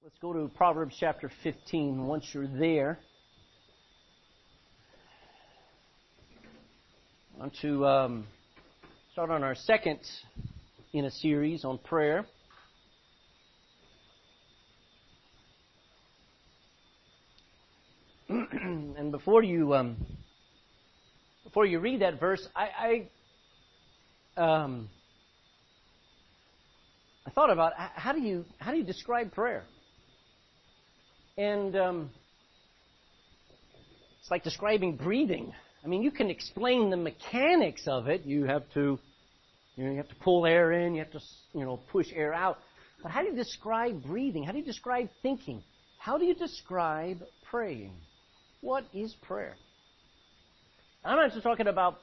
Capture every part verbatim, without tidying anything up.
Let's go to Proverbs chapter fifteen. Once you're there, I want to um, start on our second in a series on prayer. And before you um, before you read that verse, I I, um, I thought about how do you how do you describe prayer? And um, it's like describing breathing. I mean, you can explain the mechanics of it. You have to, you know, you have to pull air in. You have to, you know, push air out. But how do you describe breathing? How do you describe thinking? How do you describe praying? What is prayer? I'm not just talking about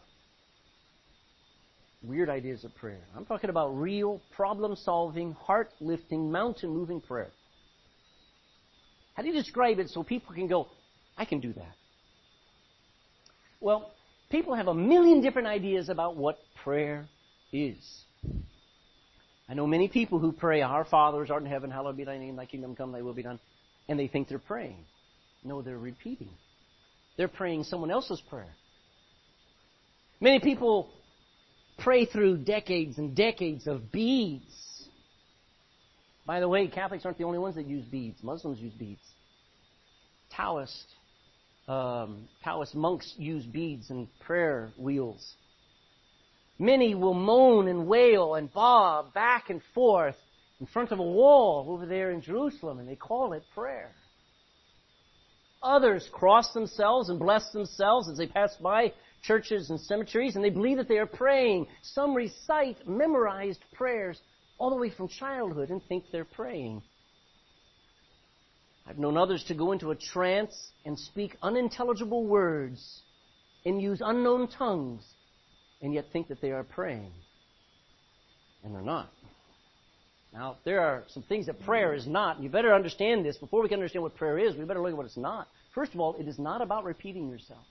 weird ideas of prayer. I'm talking about real, problem-solving, heart-lifting, mountain-moving prayer. How do you describe it so people can go, I can do that? Well, people have a million different ideas about what prayer is. I know many people who pray, Our Father who art in heaven, hallowed be thy name, thy kingdom come, thy will be done. And they think they're praying. No, they're repeating. They're praying someone else's prayer. Many people pray through decades and decades of beads. By the way, Catholics aren't the only ones that use beads. Muslims use beads. Taoist, um, Taoist monks use beads and prayer wheels. Many will moan and wail and bob back and forth in front of a wall over there in Jerusalem, and they call it prayer. Others cross themselves and bless themselves as they pass by churches and cemeteries, and they believe that they are praying. Some recite memorized prayers all the way from childhood and think they're praying. I've known others to go into a trance and speak unintelligible words and use unknown tongues and yet think that they are praying. And they're not. Now, there are some things that prayer is not. You better understand this. Before we can understand what prayer is, we better look at what it's not. First of all, it is not about repeating yourself.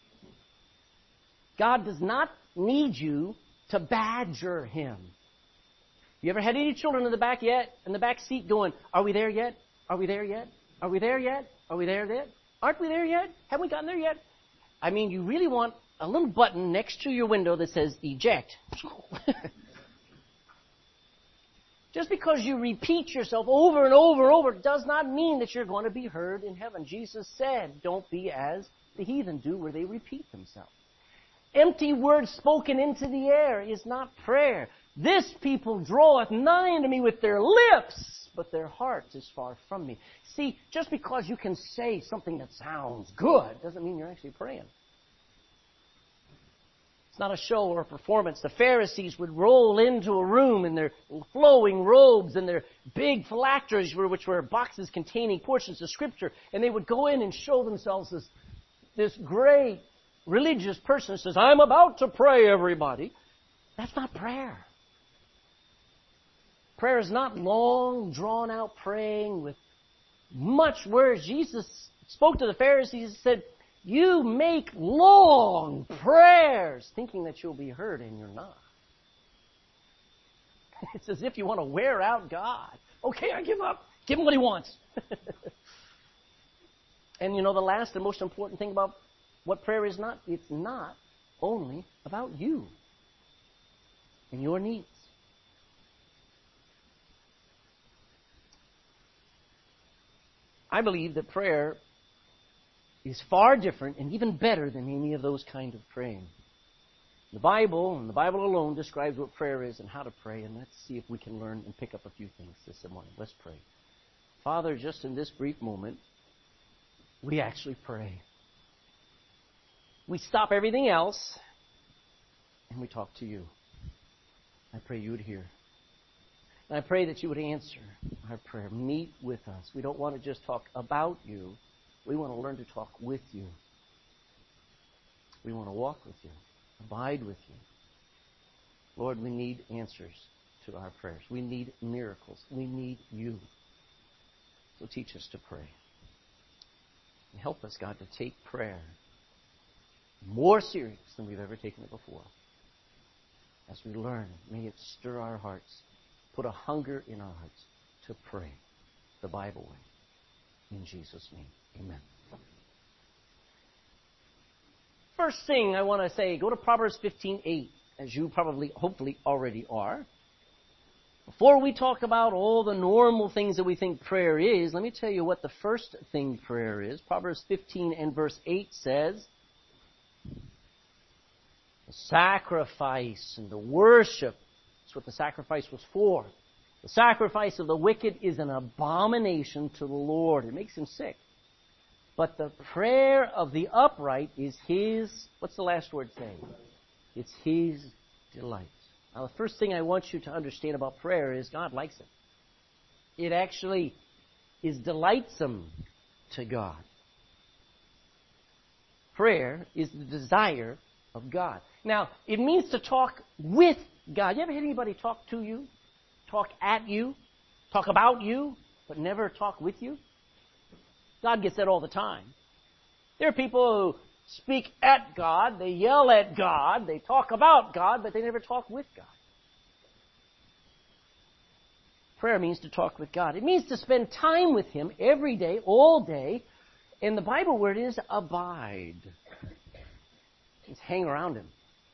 God does not need you to badger Him. You ever had any children in the back yet? In the back seat going, are we there yet? Are we there yet? Are we there yet? Are we there yet? Aren't we there yet? Haven't we gotten there yet? I mean, you really want a little button next to your window that says eject. Just because you repeat yourself over and over and over does not mean that you're going to be heard in heaven. Jesus said, don't be as the heathen do where they repeat themselves. Empty words spoken into the air is not prayer. This people draweth nigh unto me with their lips, but their heart is far from me. See, just because you can say something that sounds good doesn't mean you're actually praying. It's not a show or a performance. The Pharisees would roll into a room in their flowing robes and their big phylacteries, which were boxes containing portions of Scripture, and they would go in and show themselves as this great religious person who says, I'm about to pray, everybody. That's not prayer. Prayer is not long, drawn-out praying with much words. Jesus spoke to the Pharisees and said, you make long prayers, thinking that you'll be heard, and you're not. It's as if you want to wear out God. Okay, I give up. Give him what he wants. And you know, the last and most important thing about what prayer is not, it's not only about you and your needs. I believe that prayer is far different and even better than any of those kind of praying. The Bible, and the Bible alone, describes what prayer is and how to pray, and let's see if we can learn and pick up a few things this morning. Let's pray. Father, just in this brief moment, we actually pray. We stop everything else, and we talk to you. I pray you would hear. And I pray that you would answer our prayer. Meet with us. We don't want to just talk about you. We want to learn to talk with you. We want to walk with you, abide with you. Lord, we need answers to our prayers. We need miracles. We need you. So teach us to pray. And help us, God, to take prayer more serious than we've ever taken it before. As we learn, may it stir our hearts, put a hunger in our hearts to pray. the Bible way. In Jesus' name, amen. First thing I want to say, go to Proverbs fifteen eight, as you probably, hopefully, already are. Before we talk about all the normal things that we think prayer is, let me tell you what the first thing prayer is. Proverbs fifteen and verse eight says, the sacrifice and the worship, that's what the sacrifice was for. The sacrifice of the wicked is an abomination to the Lord. It makes him sick. But the prayer of the upright is his, what's the last word say? It's his delight. Now, the first thing I want you to understand about prayer is God likes it. It actually is delightsome to God. Prayer is the desire of God. Now, it means to talk with God. You ever hear anybody talk to you, talk at you, talk about you, but never talk with you? God gets that all the time. There are people who speak at God, they yell at God, they talk about God, but they never talk with God. Prayer means to talk with God. It means to spend time with Him every day, all day. And the Bible word is abide. It means hang around Him.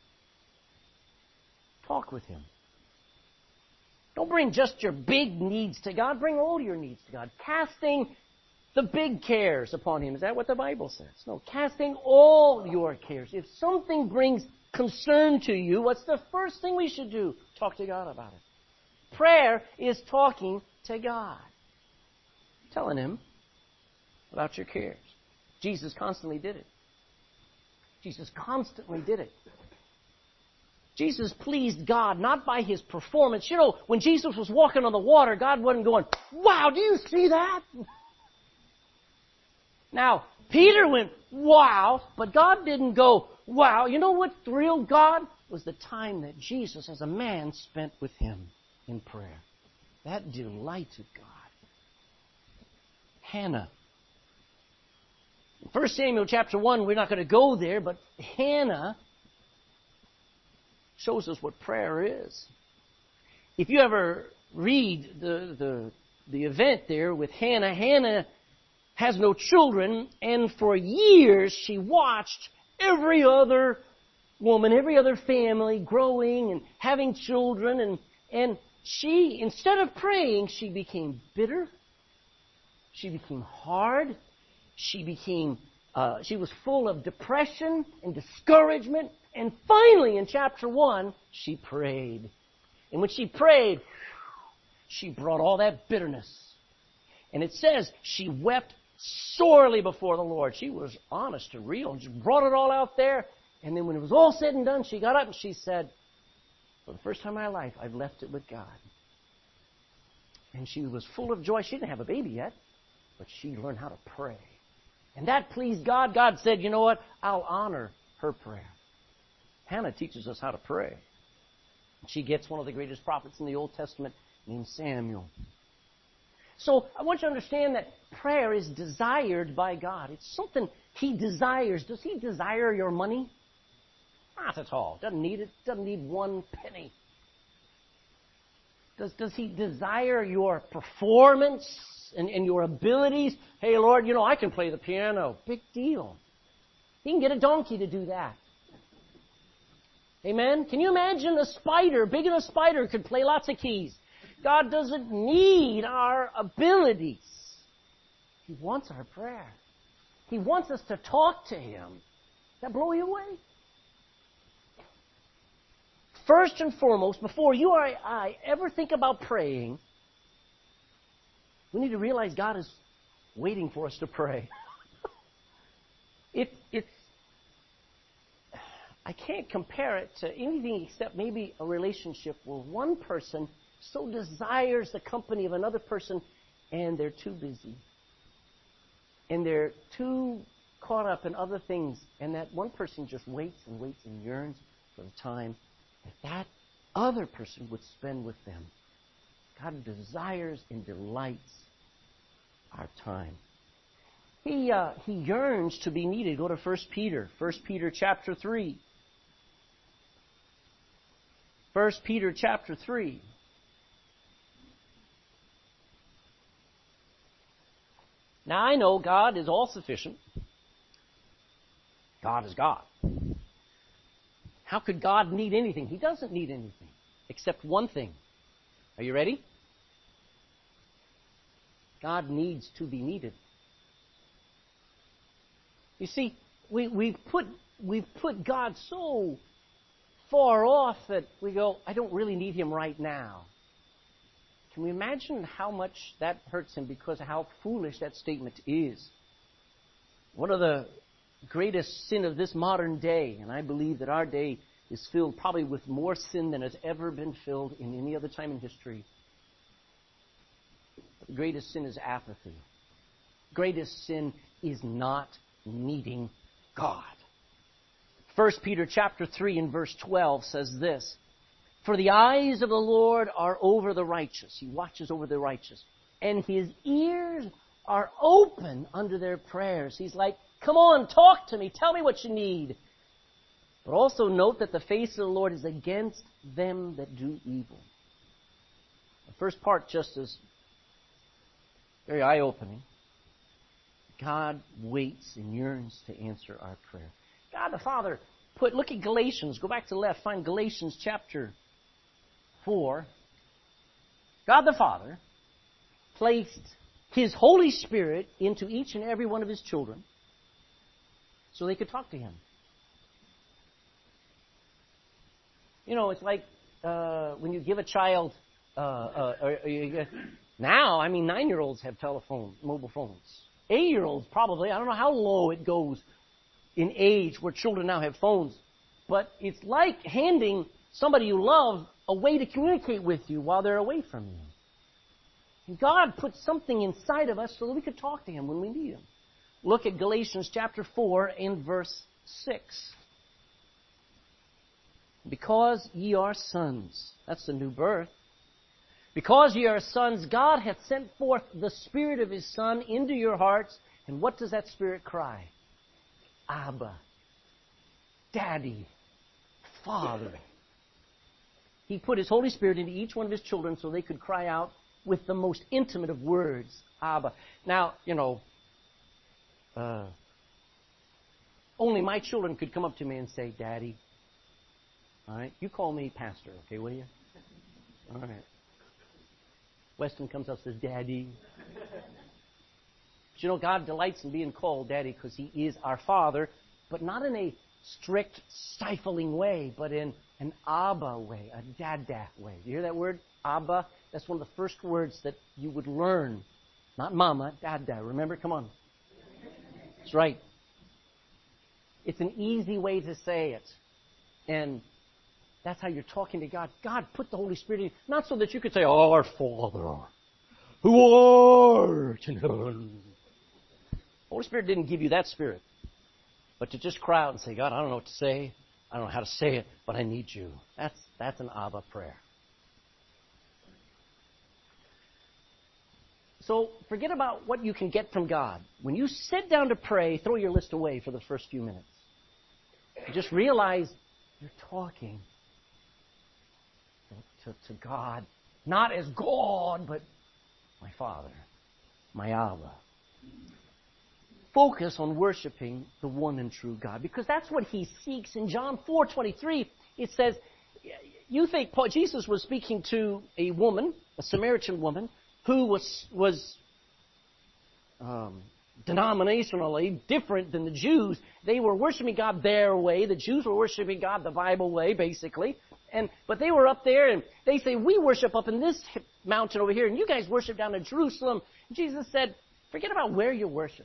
Talk with Him. Don't bring just your big needs to God. Bring all your needs to God. Casting the big cares upon Him. Is that what the Bible says? No, casting all your cares. If something brings concern to you, what's the first thing we should do? Talk to God about it. Prayer is talking to God. Telling Him about your cares. Jesus constantly did it. Jesus constantly did it. Jesus pleased God not by His performance. You know, when Jesus was walking on the water, God wasn't going, wow, do you see that? Now, Peter went, wow, but God didn't go, wow. You know what thrilled God? Was the time that Jesus as a man spent with Him in prayer. That delighted God. Hannah. In First Samuel chapter one, we're not going to go there, but Hannah shows us what prayer is. If you ever read the, the, the event there with Hannah, Hannah has no children, and for years she watched every other woman, every other family growing and having children, and, and she, instead of praying, she became bitter. She became hard. She became, uh, she was full of depression and discouragement. And finally, in chapter one, she prayed. And when she prayed, she brought all that bitterness. And it says she wept sorely before the Lord. She was honest and real and just brought it all out there. And then when it was all said and done, she got up and she said, for the first time in my life, I've left it with God. And she was full of joy. She didn't have a baby yet, but she learned how to pray. And that pleased God. God said, you know what? I'll honor her prayer. Hannah teaches us how to pray. She gets one of the greatest prophets in the Old Testament named Samuel. So I want you to understand that prayer is desired by God. It's something He desires. Does He desire your money? Not at all. Doesn't need it. Doesn't need one penny. Does, does He desire your performance and, and your abilities? Hey, Lord, you know, I can play the piano. Big deal. He can get a donkey to do that. Amen? Can you imagine a spider, big enough spider, could play lots of keys? God doesn't need our abilities. He wants our prayer. He wants us to talk to Him. Does that blow you away? First and foremost, before you or I ever think about praying, we need to realize God is waiting for us to pray. it, it's, I can't compare it to anything except maybe a relationship where one person so desires the company of another person and they're too busy. And they're too caught up in other things, and that one person just waits and waits and yearns for the time that that other person would spend with them. God desires and delights our time. He uh, he yearns to be needed. Go to First Peter. First Peter chapter three. First Peter chapter three. Now, I know God is all-sufficient. God is God. How could God need anything? He doesn't need anything except one thing. Are you ready? God needs to be needed. You see, we, we've put we've put God so far off that we go, I don't really need Him right now. Can we imagine how much that hurts Him because of how foolish that statement is? One of the greatest sin of this modern day, and I believe that our day is filled probably with more sin than has ever been filled in any other time in history. The greatest sin is apathy. The greatest sin is not needing God. First Peter chapter three and verse twelve says this, "For the eyes of the Lord are over the righteous." He watches over the righteous. "And His ears are open unto their prayers." He's like, come on, talk to me. Tell me what you need. But also note that the face of the Lord is against them that do evil. The first part just is very eye-opening. God waits and yearns to answer our prayer. God the Father put, look at Galatians. Go back to the left. Find Galatians chapter four. God the Father placed His Holy Spirit into each and every one of His children so they could talk to Him. You know, it's like uh, when you give a child, uh, uh, or, or you get, now, I mean, nine-year-olds have telephones, mobile phones. Eight-year-olds probably. I don't know how low it goes in age where children now have phones. But it's like handing somebody you love a way to communicate with you while they're away from you. And God put something inside of us so that we could talk to Him when we need Him. Look at Galatians chapter four and verse six. "Because ye are sons," that's the new birth. "Because ye are sons, God hath sent forth the Spirit of His Son into your hearts." And what does that Spirit cry? Abba, Daddy, Father. He put His Holy Spirit into each one of His children so they could cry out with the most intimate of words, Abba. Now, you know, uh, only my children could come up to me and say, Daddy. All right? You call me Pastor, okay, will you? All right. Weston comes up and says, Daddy. But you know, God delights in being called Daddy because He is our Father, but not in a strict, stifling way, but in an Abba way, a Dada way. Do you hear that word? Abba? That's one of the first words that you would learn. Not Mama, Dada. Remember? Come on. That's right. It's an easy way to say it. And that's how you're talking to God. God put the Holy Spirit in you, not so that you could say, Our Father, who art in heaven. The Holy Spirit didn't give you that spirit. But to just cry out and say, God, I don't know what to say. I don't know how to say it, but I need you. That's, that's an Abba prayer. So forget about what you can get from God. When you sit down to pray, throw your list away for the first few minutes. Just realize you're talking to, to God, not as God, but my Father, my Abba. Focus on worshiping the one and true God, because that's what He seeks. In John four twenty-three, it says, you think Paul, Jesus was speaking to a woman, a Samaritan woman, who was was um, denominationally different than the Jews. They were worshiping God their way. The Jews were worshiping God the Bible way, basically. And but they were up there, and they say, we worship up in this mountain over here, and you guys worship down in Jerusalem. And Jesus said, forget about where you're worshiping.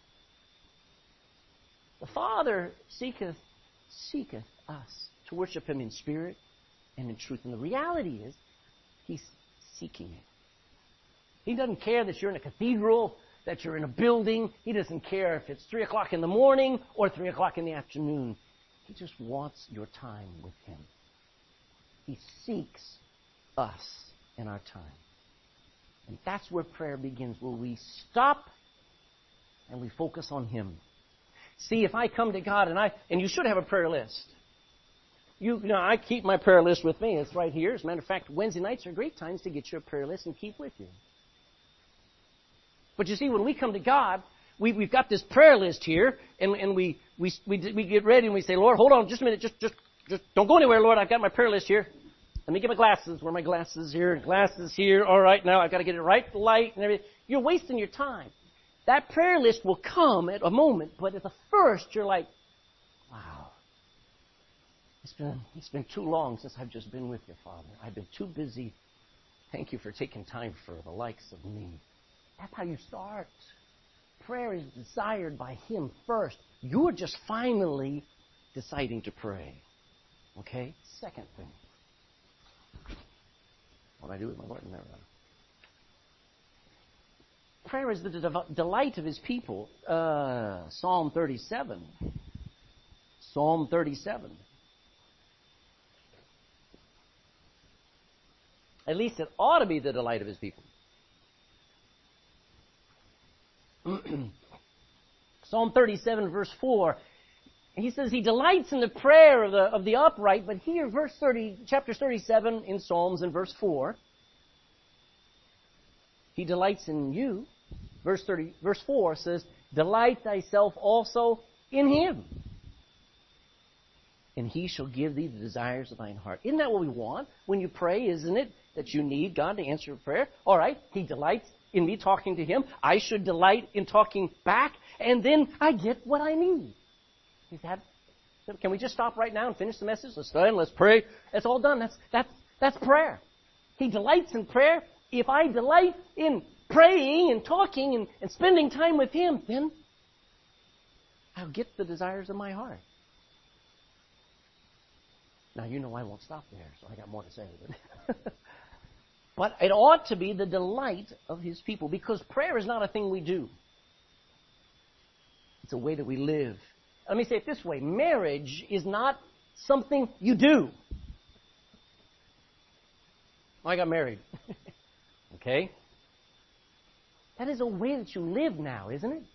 The Father seeketh, seeketh us to worship Him in spirit and in truth. And the reality is, He's seeking it. He doesn't care that you're in a cathedral, that you're in a building. He doesn't care if it's three o'clock in the morning or three o'clock in the afternoon. He just wants your time with Him. He seeks us in our time. And that's where prayer begins, where we stop and we focus on Him. See, if I come to God and I, and you should have a prayer list. You, you know, I keep my prayer list with me. It's right here. As a matter of fact, Wednesday nights are great times to get your prayer list and keep with you. But you see, when we come to God, we, we've got this prayer list here, and, and we, we, we, we get ready and we say, Lord, hold on just a minute. Just, just, just don't go anywhere, Lord. I've got my prayer list here. Let me get my glasses. Where are my glasses here? Glasses here. All right, now I've got to get it right light and everything. You're wasting your time. That prayer list will come at a moment, but at the first, you're like, wow, it's been, it's been too long since I've just been with you, Father. I've been too busy. Thank you for taking time for the likes of me. That's how you start. Prayer is desired by Him first. You're just finally deciding to pray. Okay? Second thing. What do I do with my Lord? Never mind. Prayer is the de- delight of His people. Uh, Psalm thirty-seven. Psalm thirty-seven. At least it ought to be the delight of His people. Psalm thirty-seven, verse four. He says He delights in the prayer of the of the upright. But here, verse thirty, chapter thirty-seven in Psalms, in verse four, He delights in you. Verse thirty, verse four says, "Delight thyself also in Him, and He shall give thee the desires of thine heart." Isn't that what we want when you pray? Isn't it that you need God to answer your prayer? All right, He delights in me talking to Him. I should delight in talking back, and then I get what I need. Is that? Can we just stop right now and finish the message? Let's stand. Let's pray. It's all done. That's that's that's prayer. He delights in prayer. If I delight in praying and talking and, and spending time with Him, then I'll get the desires of my heart. Now, you know I won't stop there, so I got more to say. But, but it ought to be the delight of His people, because prayer is not a thing we do. It's a way that we live. Let me say it this way. Marriage is not something you do. I got married. Okay? That is a way that you live now, isn't it?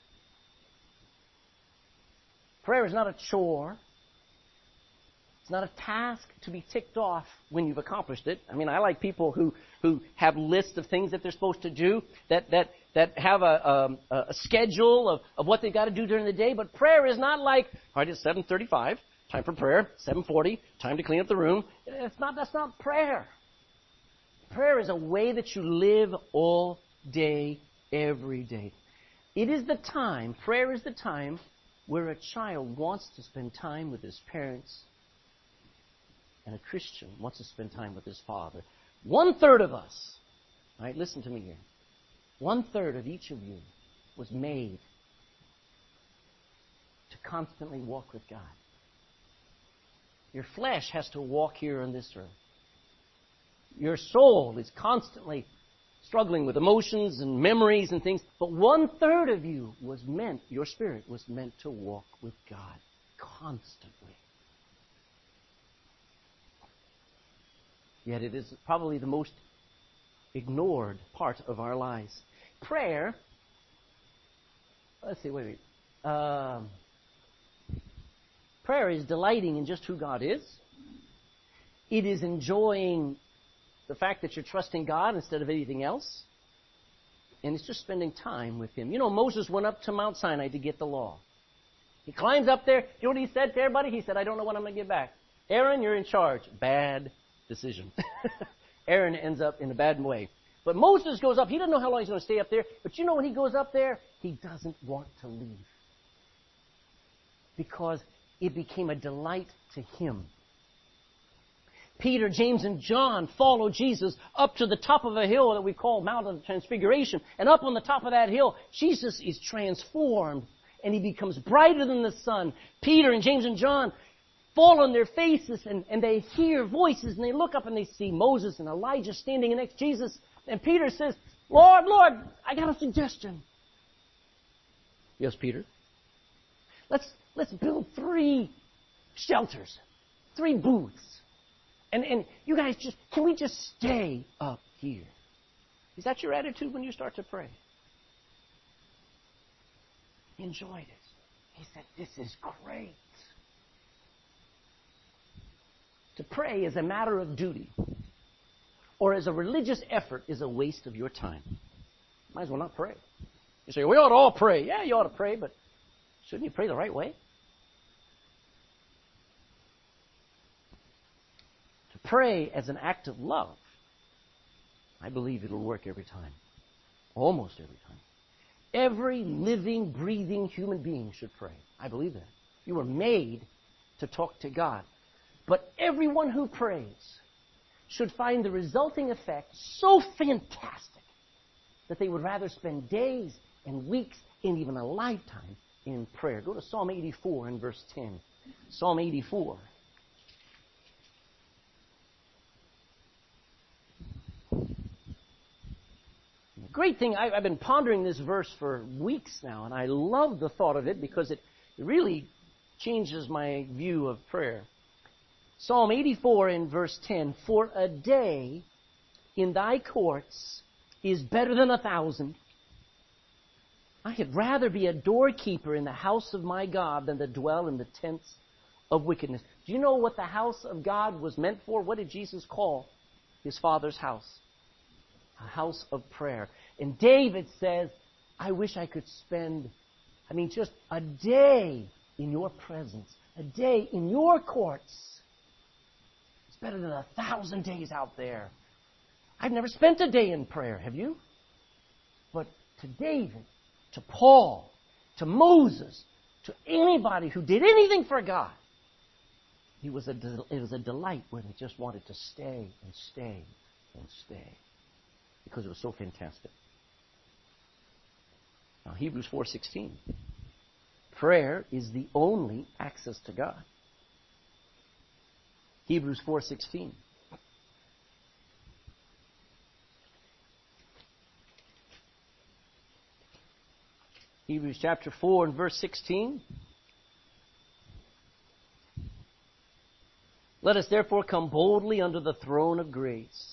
Prayer is not a chore. It's not a task to be ticked off when you've accomplished it. I mean, I like people who, who have lists of things that they're supposed to do, that that, that have a, a, a schedule of, of what they've got to do during the day. But prayer is not like, all right, it's seven thirty-five, time for prayer, seven forty, time to clean up the room. It's not, that's not prayer. Prayer is a way that you live all day, every day. It is the time, prayer is the time where a child wants to spend time with his parents, and a Christian wants to spend time with his father. One third of us, all right, listen to me here. One third of each of you was made to constantly walk with God. Your flesh has to walk here on this earth. Your soul is constantly struggling with emotions and memories and things. But one third of you was meant, your spirit was meant to walk with God constantly. Yet it is probably the most ignored part of our lives. Prayer, let's see, wait, wait. Um, prayer is delighting in just who God is. It is enjoying the fact that you're trusting God instead of anything else. And it's just spending time with Him. You know, Moses went up to Mount Sinai to get the law. He climbs up there. You know what he said to everybody? He said, I don't know when I'm going to get back. Aaron, you're in charge. Bad decision. Aaron ends up in a bad way. But Moses goes up. He doesn't know how long he's going to stay up there. But you know when he goes up there, he doesn't want to leave. Because it became a delight to him. Peter, James, and John follow Jesus up to the top of a hill that we call Mount of the Transfiguration. And up on the top of that hill, Jesus is transformed and He becomes brighter than the sun. Peter and James and John fall on their faces and, and they hear voices and they look up and they see Moses and Elijah standing next to Jesus. And Peter says, Lord, Lord, I got a suggestion. Yes, Peter. Let's, let's build three shelters, three booths. And and you guys just, can we just stay up here? Is that your attitude when you start to pray? He enjoyed it. He said, this is great. To pray as a matter of duty or as a religious effort is a waste of your time. might as well not pray. You say, we ought to all pray. Yeah, you ought to pray, but shouldn't you pray the right way? To pray as an act of love, I believe it'll work every time. Almost every time. Every living, breathing human being should pray. I believe that. You were made to talk to God. But everyone who prays should find the resulting effect so fantastic that they would rather spend days and weeks and even a lifetime in prayer. Go to Psalm eighty-four and verse ten. Psalm eighty-four. The great thing, I've been pondering this verse for weeks now, and I love the thought of it because it really changes my view of prayer. Psalm eighty-four in verse ten, for a day in thy courts is better than a thousand. I had rather be a doorkeeper in the house of my God than to dwell in the tents of wickedness. Do you know what the house of God was meant for? What did Jesus call his Father's house? A house of prayer. And David says, I wish I could spend, I mean, just a day in your presence, a day in your courts. It's better than a thousand days out there. I've never spent a day in prayer, have you? But to David, to Paul, to Moses, to anybody who did anything for God, he was a, it was a delight where they just wanted to stay and stay and stay because it was so fantastic. Now, Hebrews four sixteen. Prayer is the only access to God. Hebrews four sixteen. Hebrews chapter four and verse sixteen. Let us therefore come boldly under the throne of grace.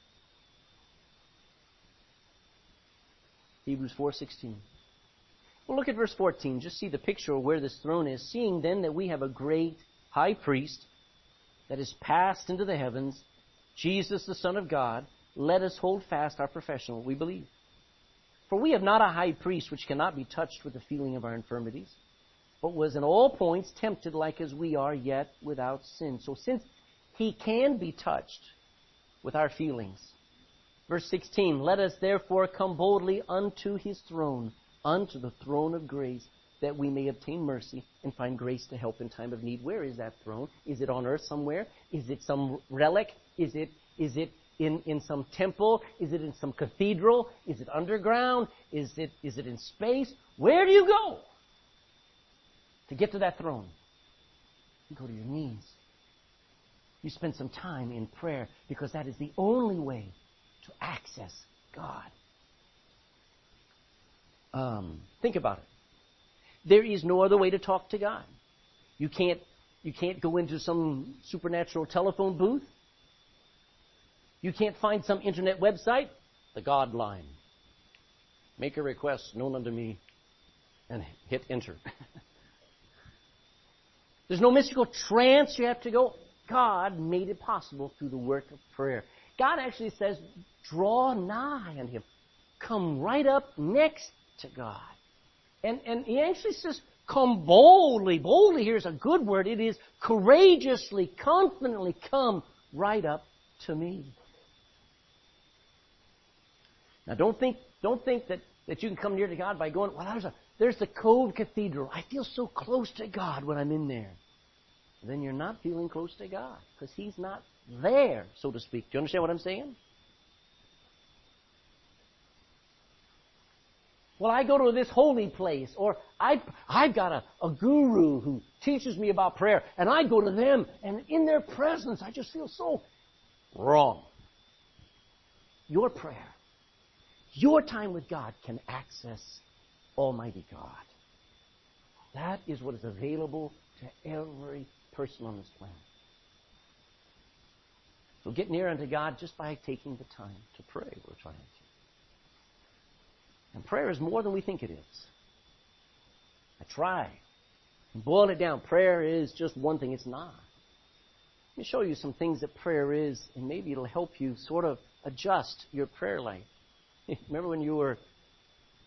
Hebrews four sixteen. Well, look at verse fourteen. Just see the picture of where this throne is. Seeing then that we have a great high priest that is passed into the heavens, Jesus the Son of God, let us hold fast our profession, what we believe. For we have not a high priest which cannot be touched with the feeling of our infirmities, but was in all points tempted like as we are, yet without sin. So since he can be touched with our feelings, verse sixteen, let us therefore come boldly unto his throne, unto the throne of grace, that we may obtain mercy and find grace to help in time of need. Where is that throne? Is it on earth somewhere? Is it some relic? Is it is it in, in some temple? Is it in some cathedral? Is it underground? Is it is it in space? Where do you go to get to that throne? You go to your knees. You spend some time in prayer because that is the only way to access God. Um, think about it. There is no other way to talk to God. You can't, you can't go into some supernatural telephone booth. You can't find some internet website, the God line. Make a request known unto me and hit enter. There's no mystical trance you have to go. God made it possible through the work of prayer. God actually says, draw nigh unto him. Come right up next to God. And, and he actually says, come boldly. Boldly here is a good word. It is courageously, confidently come right up to me. Now don't think, don't think that, that you can come near to God by going, well, there's, a, there's the Cove Cathedral. I feel so close to God when I'm in there. Then you're not feeling close to God because he's not there, so to speak. Do you understand what I'm saying? Well, I go to this holy place, or I, I've got a, a guru who teaches me about prayer, and I go to them, and in their presence, I just feel so wrong. Your prayer, your time with God can access Almighty God. That is what is available to every person on this planet. So get near unto God just by taking the time to pray. We're trying to. And prayer is more than we think it is. I try. Boil it down. Prayer is just one thing. It's not. Let me show you some things that prayer is, and maybe it'll help you sort of adjust your prayer life. Remember when you were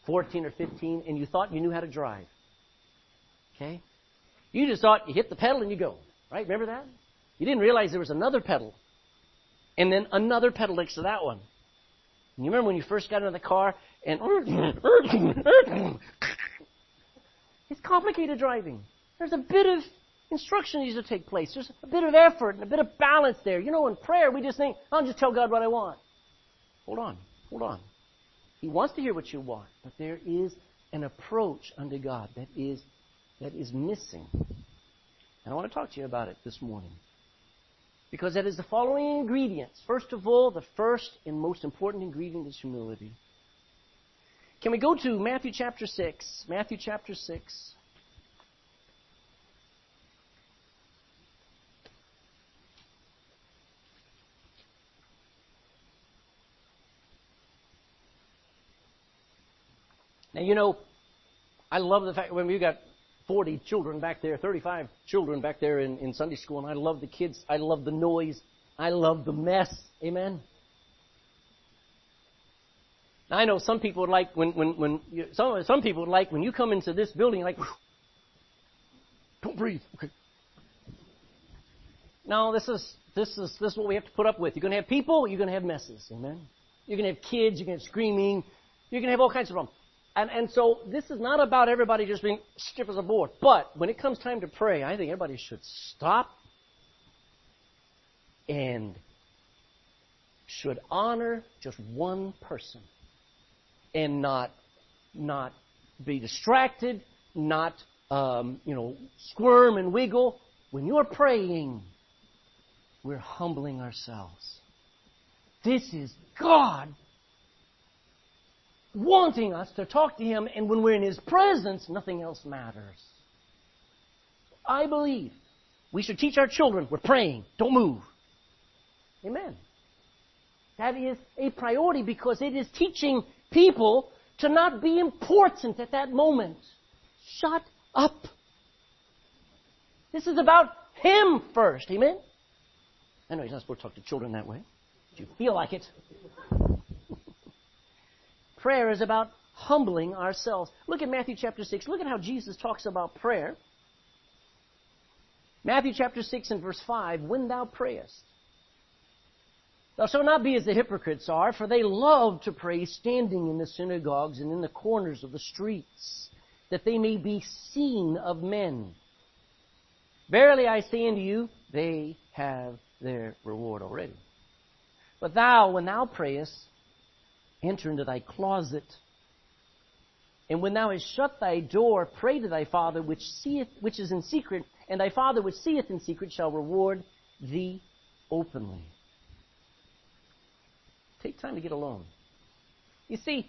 fourteen or fifteen, and you thought you knew how to drive. Okay? You just thought you hit the pedal and you go. Right? Remember that? You didn't realize there was another pedal. And then another pedal next to that one. And you remember when you first got into the car and it's complicated driving. There's a bit of instruction needs to take place. There's a bit of effort and a bit of balance there. You know, in prayer, we just think, I'll just tell God what I want. Hold on. Hold on. He wants to hear what you want. But there is an approach unto God that is, that is missing. And I want to talk to you about it this morning. Because that is the following ingredients. First of all, the first and most important ingredient is humility. Can we go to Matthew chapter six? Matthew chapter six. Now, you know, I love the fact when we got forty children back there, thirty-five children back there in, in Sunday school, and I love the kids. I love the noise. I love the mess. Amen? Now, I know some people would like when, when, when you, some, some people would like when you come into this building, like, don't breathe. Okay. No, this is, this is, this is what we have to put up with. You're going to have people, you're going to have messes. Amen? You're going to have kids, you're going to have screaming, you're going to have all kinds of problems. And, and so this is not about everybody just being stiff as a board. But when it comes time to pray, I think everybody should stop and should honor just one person and not not be distracted, not um, you know squirm and wiggle. When you're praying, we're humbling ourselves. This is God wanting us to talk to Him, and when we're in His presence, nothing else matters. I believe we should teach our children, we're praying, don't move. Amen. That is a priority because it is teaching people to not be important at that moment. Shut up. This is about Him first. Amen? I know you're not supposed to talk to children that way, but you feel like it. Prayer is about humbling ourselves. Look at Matthew chapter six. Look at how Jesus talks about prayer. Matthew chapter six and verse five, when thou prayest, thou shalt not be as the hypocrites are, for they love to pray standing in the synagogues and in the corners of the streets, that they may be seen of men. Verily I say unto you, they have their reward already. But thou, when thou prayest, enter into thy closet, and when thou hast shut thy door, pray to thy Father which seeth, which is in secret, and thy Father which seeth in secret shall reward thee openly. Take time to get alone. You see,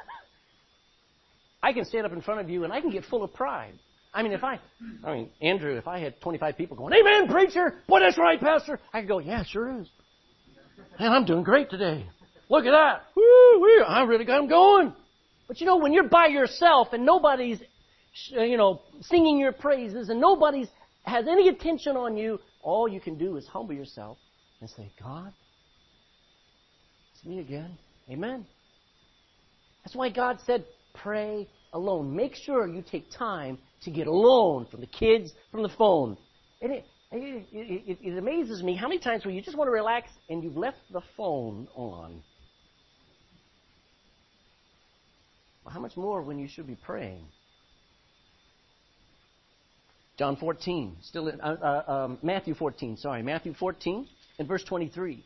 I can stand up in front of you and I can get full of pride. I mean, if I, I mean, Andrew, if I had twenty-five people going, amen, preacher, boy, that's right, pastor, I could go, yeah, sure is. Man, I'm doing great today. Look at that. Woo, woo, I really got them going. But you know, when you're by yourself and nobody's, you know, singing your praises and nobody's has any attention on you, all you can do is humble yourself and say, God, it's me again. Amen. That's why God said, pray alone. Make sure you take time to get alone from the kids, from the phone. And it, it, it, it amazes me how many times where you just want to relax and you've left the phone on. Well, how much more when you should be praying? John fourteen, still in, uh, uh, um, Matthew fourteen, sorry, Matthew fourteen and verse twenty-three.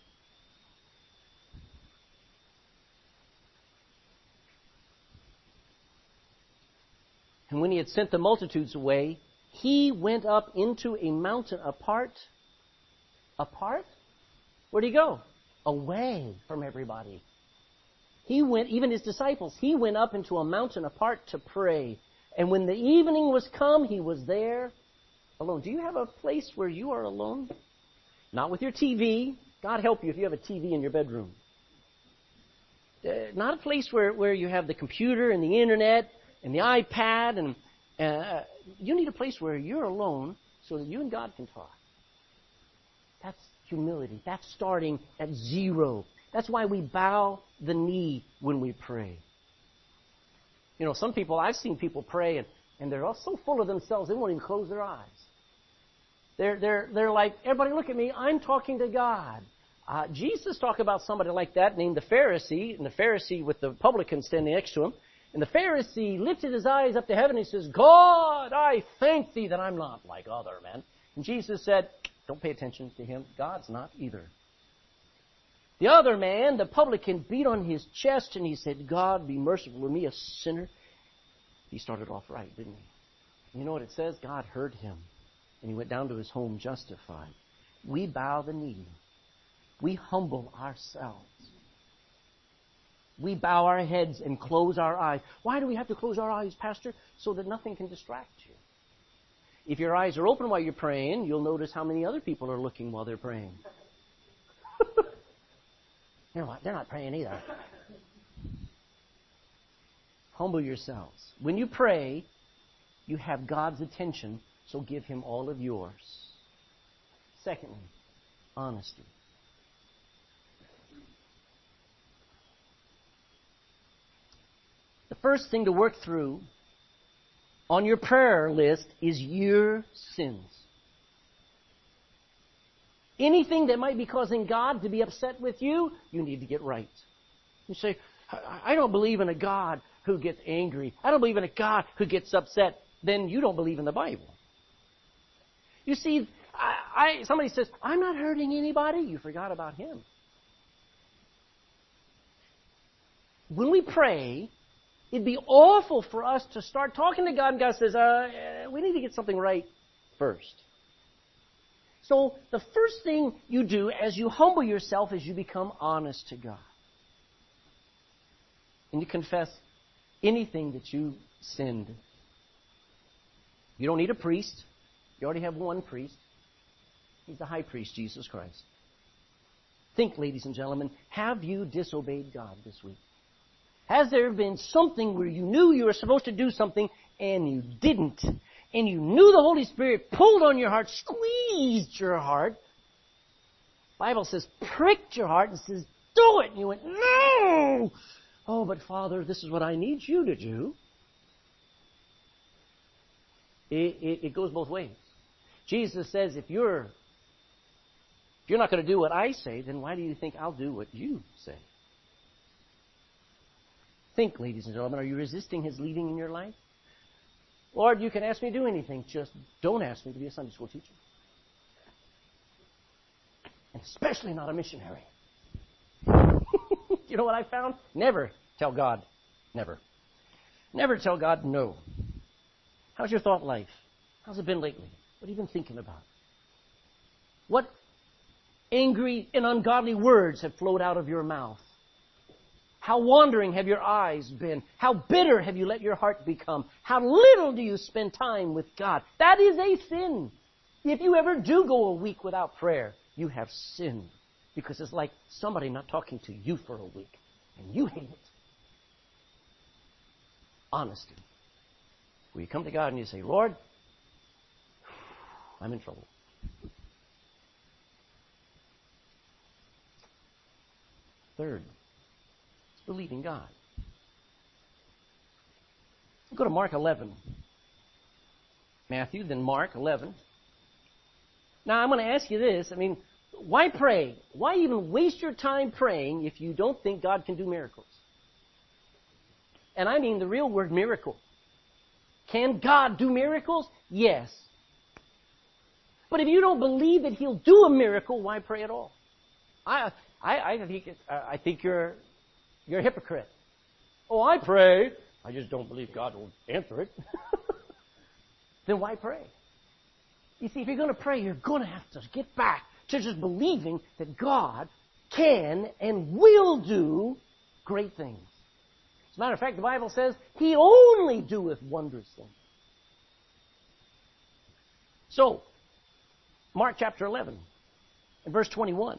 And when he had sent the multitudes away, he went up into a mountain apart. Apart? Where'd he go? Away from everybody. He went, even his disciples, he went up into a mountain apart to pray. And when the evening was come, he was there alone. Do you have a place where you are alone? Not with your T V. God help you if you have a T V in your bedroom. Uh, not a place where, where you have the computer and the internet and the iPad. And uh, you need a place where you're alone so that you and God can talk. That's humility. That's starting at zero. That's why we bow the knee when we pray. You know, some people, I've seen people pray and, and they're all so full of themselves, they won't even close their eyes. They're, they're, they're like, everybody look at me, I'm talking to God. Uh, Jesus talked about somebody like that named the Pharisee, and the Pharisee with the publican standing next to him. And the Pharisee lifted his eyes up to heaven and he says, God, I thank thee that I'm not like other men. And Jesus said, don't pay attention to him. God's not either. The other man, the publican, beat on his chest and he said, God, be merciful to me, a sinner. He started off right, didn't he? You know what it says? God heard him. And he went down to his home justified. We bow the knee. We humble ourselves. We bow our heads and close our eyes. Why do we have to close our eyes, Pastor? So that nothing can distract you. If your eyes are open while you're praying, you'll notice how many other people are looking while they're praying. You know what? They're not praying either. Humble yourselves. When you pray, you have God's attention, so give Him all of yours. Secondly, honesty. The first thing to work through on your prayer list is your sins. Anything that might be causing God to be upset with you, you need to get right. You say, I don't believe in a God who gets angry. I don't believe in a God who gets upset. Then you don't believe in the Bible. You see, I, I, somebody says, I'm not hurting anybody. You forgot about Him. When we pray, it'd be awful for us to start talking to God and God says, uh, we need to get something right first. So the first thing you do as you humble yourself is you become honest to God. And you confess anything that you sinned. You don't need a priest. You already have one priest. He's the high priest, Jesus Christ. Think, ladies and gentlemen, have you disobeyed God this week? Has there been something where you knew you were supposed to do something and you didn't? And you knew the Holy Spirit pulled on your heart, squeezed your heart. The Bible says, pricked your heart and says, do it. And you went, no! Oh, but Father, this is what I need you to do. It, it, it goes both ways. Jesus says, if you're, if you're not going to do what I say, then why do you think I'll do what you say? Think, ladies and gentlemen, are you resisting His leading in your life? Lord, you can ask me to do anything, just don't ask me to be a Sunday school teacher. And especially not a missionary. You know what I found? Never tell God, never. Never tell God no. How's your thought life? How's it been lately? What have you been thinking about? What angry and ungodly words have flowed out of your mouth? How wandering have your eyes been? How bitter have you let your heart become? How little do you spend time with God? That is a sin. If you ever do go a week without prayer, you have sinned. Because it's like somebody not talking to you for a week. And you hate it. Honesty. Where you come to God and you say, Lord, I'm in trouble. Third, believing God. Go to Mark eleven. Matthew, then Mark eleven. Now, I'm going to ask you this. I mean, why pray? Why even waste your time praying if you don't think God can do miracles? And I mean the real word miracle. Can God do miracles? Yes. But if you don't believe that He'll do a miracle, why pray at all? I I, I think it, I think you're you're a hypocrite. Oh, I pray. I just don't believe God will answer it. Then why pray? You see, if you're going to pray, you're going to have to get back to just believing that God can and will do great things. As a matter of fact, the Bible says, He only doeth wondrous things. So, Mark chapter eleven, and verse twenty-one.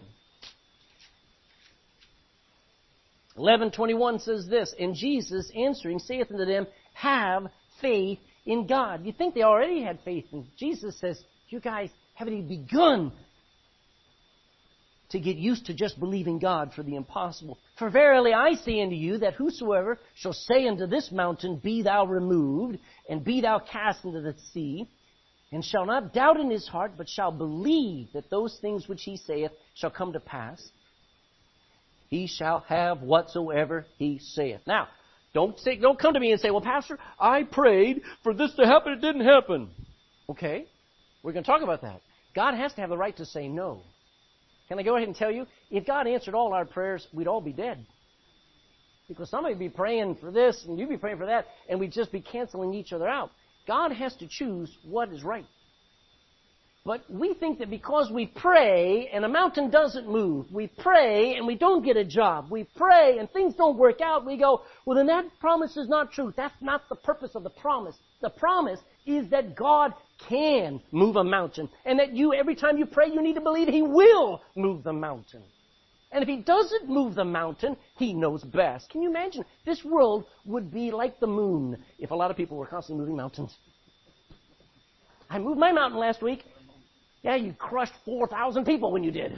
eleven twenty-one says this, and Jesus answering saith unto them, have faith in God. You think they already had faith, and Jesus says, you guys haven't even begun to get used to just believing God for the impossible. For verily I say unto you that whosoever shall say unto this mountain, Be thou removed, and be thou cast into the sea, and shall not doubt in his heart, but shall believe that those things which he saith shall come to pass, he shall have whatsoever he saith. Now, don't say, don't come to me and say, well, Pastor, I prayed for this to happen, it didn't happen. Okay, we're going to talk about that. God has to have the right to say no. Can I go ahead and tell you, if God answered all our prayers, we'd all be dead. Because somebody would be praying for this, and you'd be praying for that, and we'd just be canceling each other out. God has to choose what is right. But we think that because we pray and a mountain doesn't move, we pray and we don't get a job, we pray and things don't work out, we go, well, then that promise is not true. That's not the purpose of the promise. The promise is that God can move a mountain, and that you, every time you pray, you need to believe He will move the mountain. And if He doesn't move the mountain, He knows best. Can you imagine? This world would be like the moon if a lot of people were constantly moving mountains. I moved my mountain last week. Yeah, you crushed four thousand people when you did.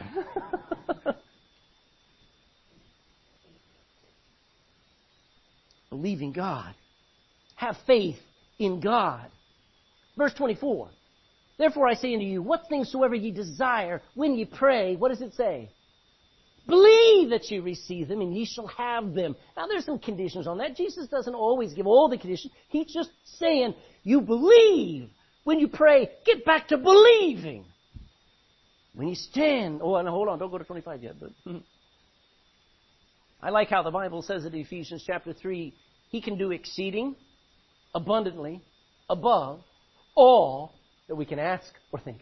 Believe in God. Have faith in God. Verse twenty-four. Therefore I say unto you, what things soever ye desire, when ye pray, what does it say? Believe that ye receive them, and ye shall have them. Now there's some conditions on that. Jesus doesn't always give all the conditions. He's just saying, you believe. When you pray, get back to believing. When you stand, oh, no, hold on, don't go to twenty-five yet. But hmm. I like how the Bible says it in Ephesians chapter three. He can do exceeding, abundantly, above, all that we can ask or think.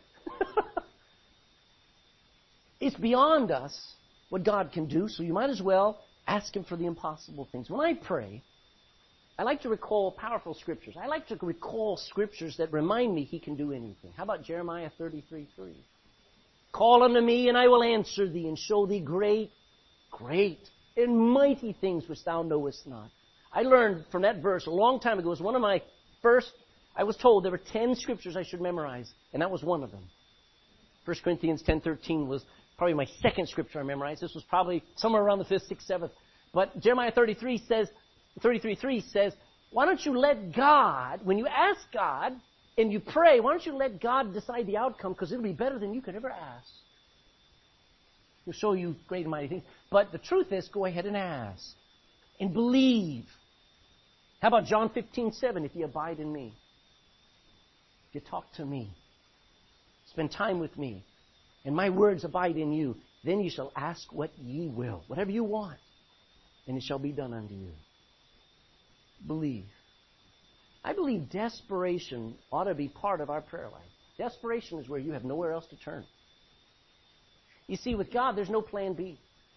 It's beyond us what God can do, so you might as well ask Him for the impossible things. When I pray, I like to recall powerful scriptures. I like to recall scriptures that remind me He can do anything. How about Jeremiah thirty-three three? Call unto me, and I will answer thee, and show thee great, great, and mighty things which thou knowest not. I learned from that verse a long time ago. It was one of my first, I was told there were ten scriptures I should memorize, and that was one of them. First Corinthians ten thirteen was probably my second scripture I memorized. This was probably somewhere around the fifth, sixth, seventh. But Jeremiah thirty-three says, thirty-three three says, why don't you let God, when you ask God and you pray, why don't you let God decide the outcome, because it'll be better than you could ever ask. He'll show you great and mighty things. But the truth is, go ahead and ask. And believe. How about John fifteen seven, if you abide in me? If you talk to me, spend time with me, and my words abide in you, then you shall ask what ye will, whatever you want, and it shall be done unto you. Believe. I believe desperation ought to be part of our prayer life. Desperation is where you have nowhere else to turn. You see, with God, there's no plan B.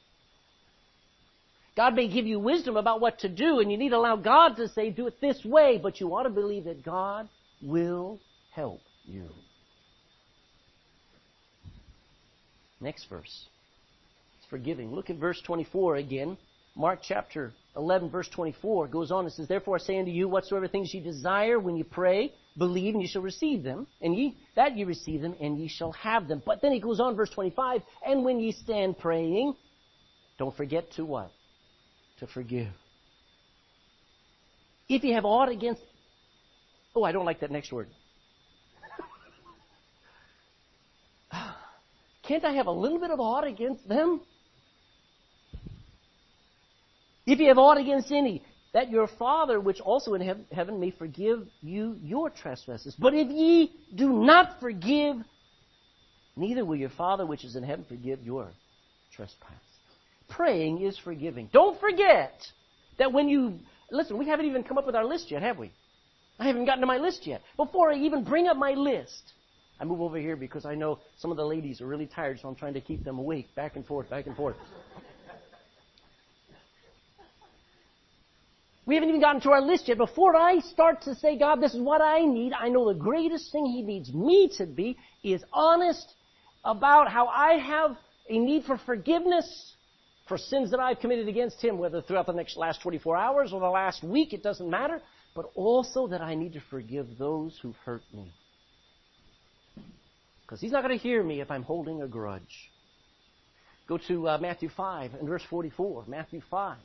God may give you wisdom about what to do, and you need to allow God to say, do it this way, but you ought to believe that God will help you. Next verse. It's forgiving. Look at verse twenty-four again. Mark chapter eleven, verse twenty-four goes on and says, Therefore I say unto you, whatsoever things ye desire when ye pray, believe, and ye shall receive them. And ye, that ye receive them, and ye shall have them. But then he goes on, verse twenty-five, And when ye stand praying, don't forget to what? To forgive. If you have aught against... Oh, I don't like that next word. Can't I have a little bit of aught against them? If you have aught against any, that your Father which also in heaven may forgive you your trespasses. But if ye do not forgive, neither will your Father which is in heaven forgive your trespass. Praying is forgiving. Don't forget that when you... Listen, we haven't even come up with our list yet, have we? I haven't gotten to my list yet. Before I even bring up my list, I move over here because I know some of the ladies are really tired, so I'm trying to keep them awake, back and forth, back and forth. We haven't even gotten to our list yet. Before I start to say, God, this is what I need, I know the greatest thing He needs me to be is honest about how I have a need for forgiveness for sins that I've committed against Him, whether throughout the next last twenty-four hours or the last week, it doesn't matter, but also that I need to forgive those who've hurt me. Because He's not going to hear me if I'm holding a grudge. Go to uh, Matthew five and verse forty-four. Matthew five.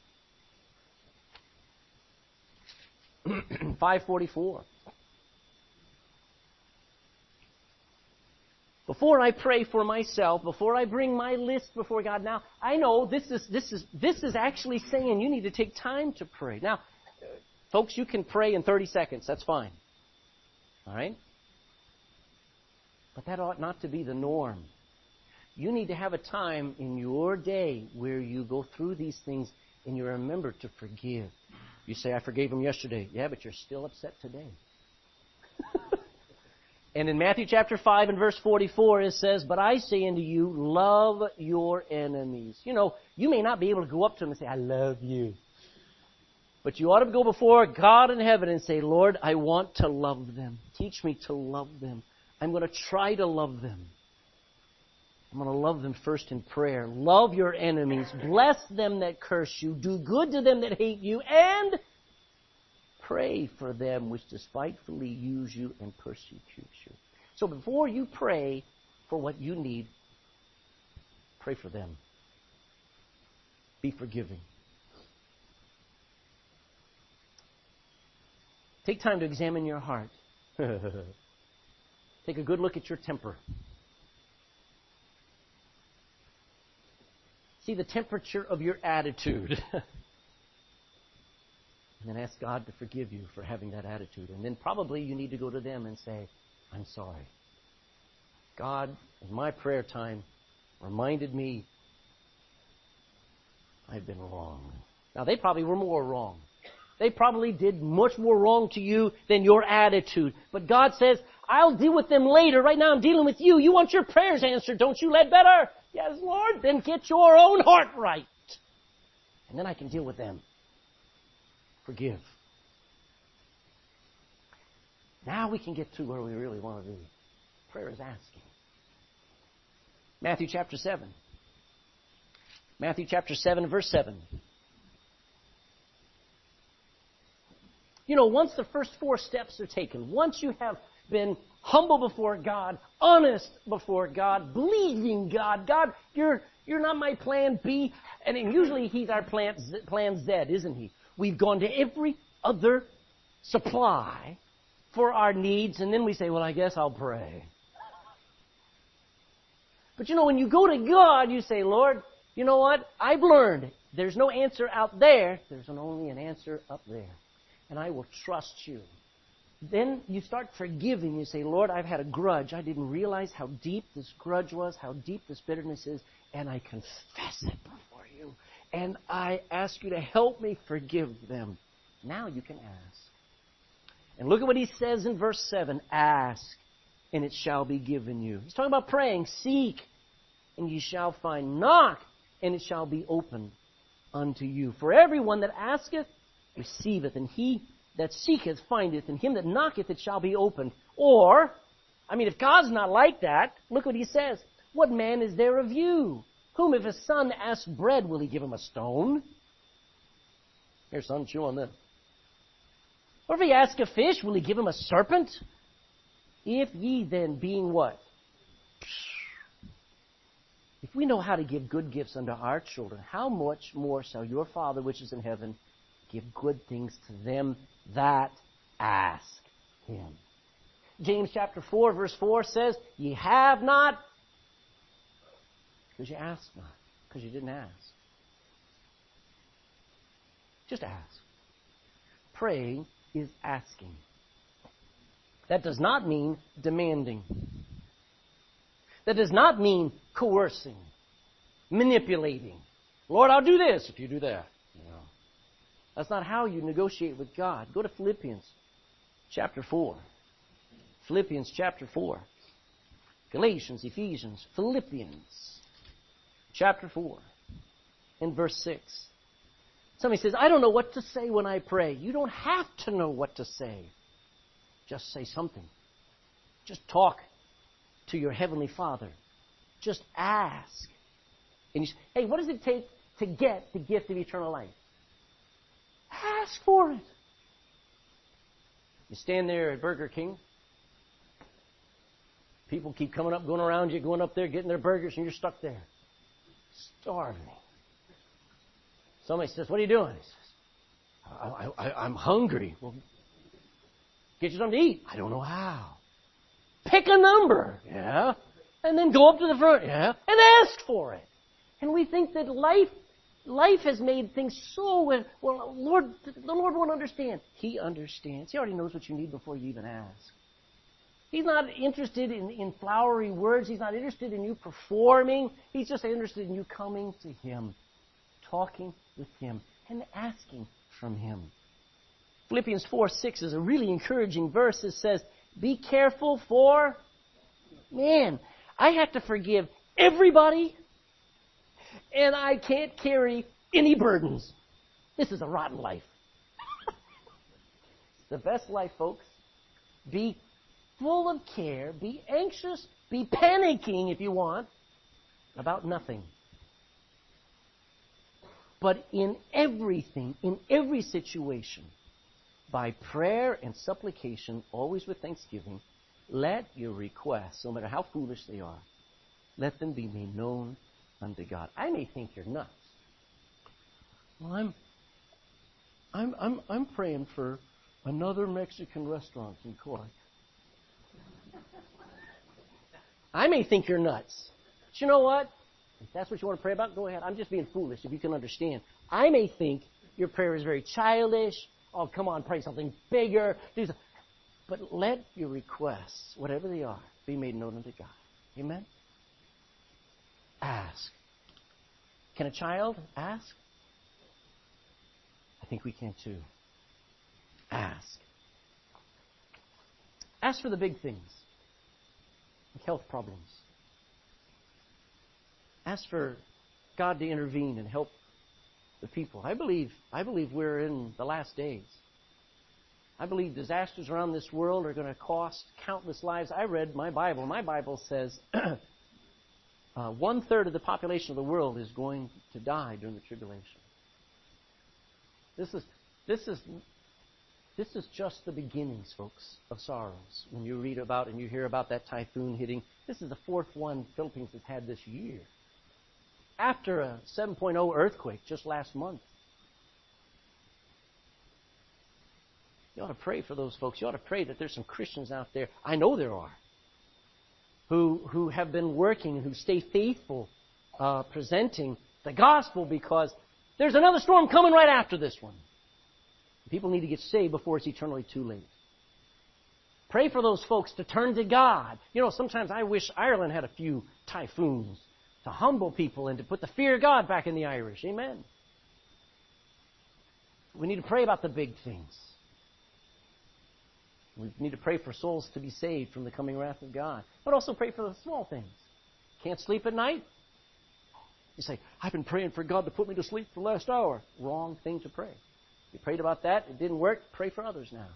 five forty-four. Before I pray for myself, before I bring my list before God, now I know this is this is this is actually saying you need to take time to pray. Now, folks, you can pray in thirty seconds. That's fine. All right? But that ought not to be the norm. You need to have a time in your day where you go through these things and you remember to forgive. You say, I forgave him yesterday. Yeah, but you're still upset today. And in Matthew chapter five and verse forty-four, it says, but I say unto you, love your enemies. You know, you may not be able to go up to them and say, I love you. But you ought to go before God in heaven and say, Lord, I want to love them. Teach me to love them. I'm going to try to love them. I'm going to love them first in prayer. Love your enemies. Bless them that curse you. Do good to them that hate you. And pray for them which despitefully use you and persecute you. So before you pray for what you need, pray for them. Be forgiving. Take time to examine your heart. Take a good look at your temper. See the temperature of your attitude. And then ask God to forgive you for having that attitude. And then probably you need to go to them and say, I'm sorry. God, in my prayer time, reminded me I've been wrong. Now, they probably were more wrong. They probably did much more wrong to you than your attitude. But God says, I'll deal with them later. Right now I'm dealing with you. You want your prayers answered, don't you, Ledbetter? Yes, Lord. Then get your own heart right. And then I can deal with them. Forgive. Now we can get to where we really want to be. Prayer is asking. Matthew chapter seven. Matthew chapter seven, verse seven. You know, once the first four steps are taken, once you have been humble before God, honest before God, believing God, God, you're you're not my plan B, and usually He's our plan Z, plan Z, isn't He? We've gone to every other supply for our needs, and then we say, well, I guess I'll pray. But you know, when you go to God, you say, Lord, you know what? I've learned there's no answer out there. There's only an answer up there. And I will trust you. Then you start forgiving. You say, Lord, I've had a grudge. I didn't realize how deep this grudge was, how deep this bitterness is, and I confess it before you. And I ask you to help me forgive them. Now you can ask. And look at what he says in verse seven. Ask, and it shall be given you. He's talking about praying. Seek, and ye shall find. Knock, and it shall be opened unto you. For everyone that asketh, receiveth, and he that seeketh findeth, and him that knocketh it shall be opened. Or, I mean, if God's not like that, look what he says. What man is there of you, whom if his son asks bread, will he give him a stone? Here, son, chew on this. Or if he asks a fish, will he give him a serpent? If ye then, being what? If we know how to give good gifts unto our children, how much more shall your Father which is in heaven give good things to them that ask Him? James chapter four, verse four says, ye have not because you ask not, because you didn't ask. Just ask. Praying is asking. That does not mean demanding. That does not mean coercing, manipulating. Lord, I'll do this if you do that. No. That's not how you negotiate with God. Go to Philippians chapter four. Philippians chapter four. Galatians, Ephesians, Philippians chapter four and verse six. Somebody says, I don't know what to say when I pray. You don't have to know what to say. Just say something. Just talk to your Heavenly Father. Just ask. And you say, hey, what does it take to get the gift of eternal life? Ask for it. You stand there at Burger King. People keep coming up, going around you, going up there, getting their burgers, and you're stuck there. starving. Somebody says, what are you doing? He says, I, I, I'm hungry. Well, get you something to eat. I don't know how. Pick a number. Yeah. And then go up to the front. Yeah. And ask for it. And we think that life life has made things so, well, Lord, the Lord won't understand. He understands. He already knows what you need before you even ask. He's not interested in, in flowery words. He's not interested in you performing. He's just interested in you coming to Him, talking with Him, and asking from Him. Philippians four six is a really encouraging verse. It says, be careful for, man, I have to forgive everybody, and I can't carry any burdens. This is a rotten life. It's the best life, folks. Be full of care, be anxious, be panicking if you want, about nothing. But in everything, in every situation, by prayer and supplication, always with thanksgiving, let your requests, no matter how foolish they are, let them be made known unto God. I may think you're nuts. Well, I'm, I'm, I'm, I'm praying for another Mexican restaurant in Cork. I may think you're nuts. But you know what? If that's what you want to pray about, go ahead. I'm just being foolish, if you can understand. I may think your prayer is very childish. Oh, come on, pray something bigger. Do something. But let your requests, whatever they are, be made known unto God. Amen? Ask. Can a child ask? I think we can too. Ask. Ask for the big things. Like health problems. Ask for God to intervene and help the people. I believe, I believe we're in the last days. I believe disasters around this world are going to cost countless lives. I read my Bible. My Bible says uh, one third of the population of the world is going to die during the tribulation. This is this is this is just the beginnings, folks, of sorrows. When you read about and you hear about that typhoon hitting, this is the fourth one Philippines has had this year. After a seven point oh earthquake just last month. You ought to pray for those folks. You ought to pray that there's some Christians out there, I know there are, who who have been working and who stay faithful, uh, presenting the gospel, because there's another storm coming right after this one. People need to get saved before it's eternally too late. Pray for those folks to turn to God. You know, sometimes I wish Ireland had a few typhoons to humble people and to put the fear of God back in the Irish. Amen. We need to pray about the big things. We need to pray for souls to be saved from the coming wrath of God. But also pray for the small things. Can't sleep at night? You say, I've been praying for God to put me to sleep for the last hour. Wrong thing to pray. You prayed about that. It didn't work. Pray for others now.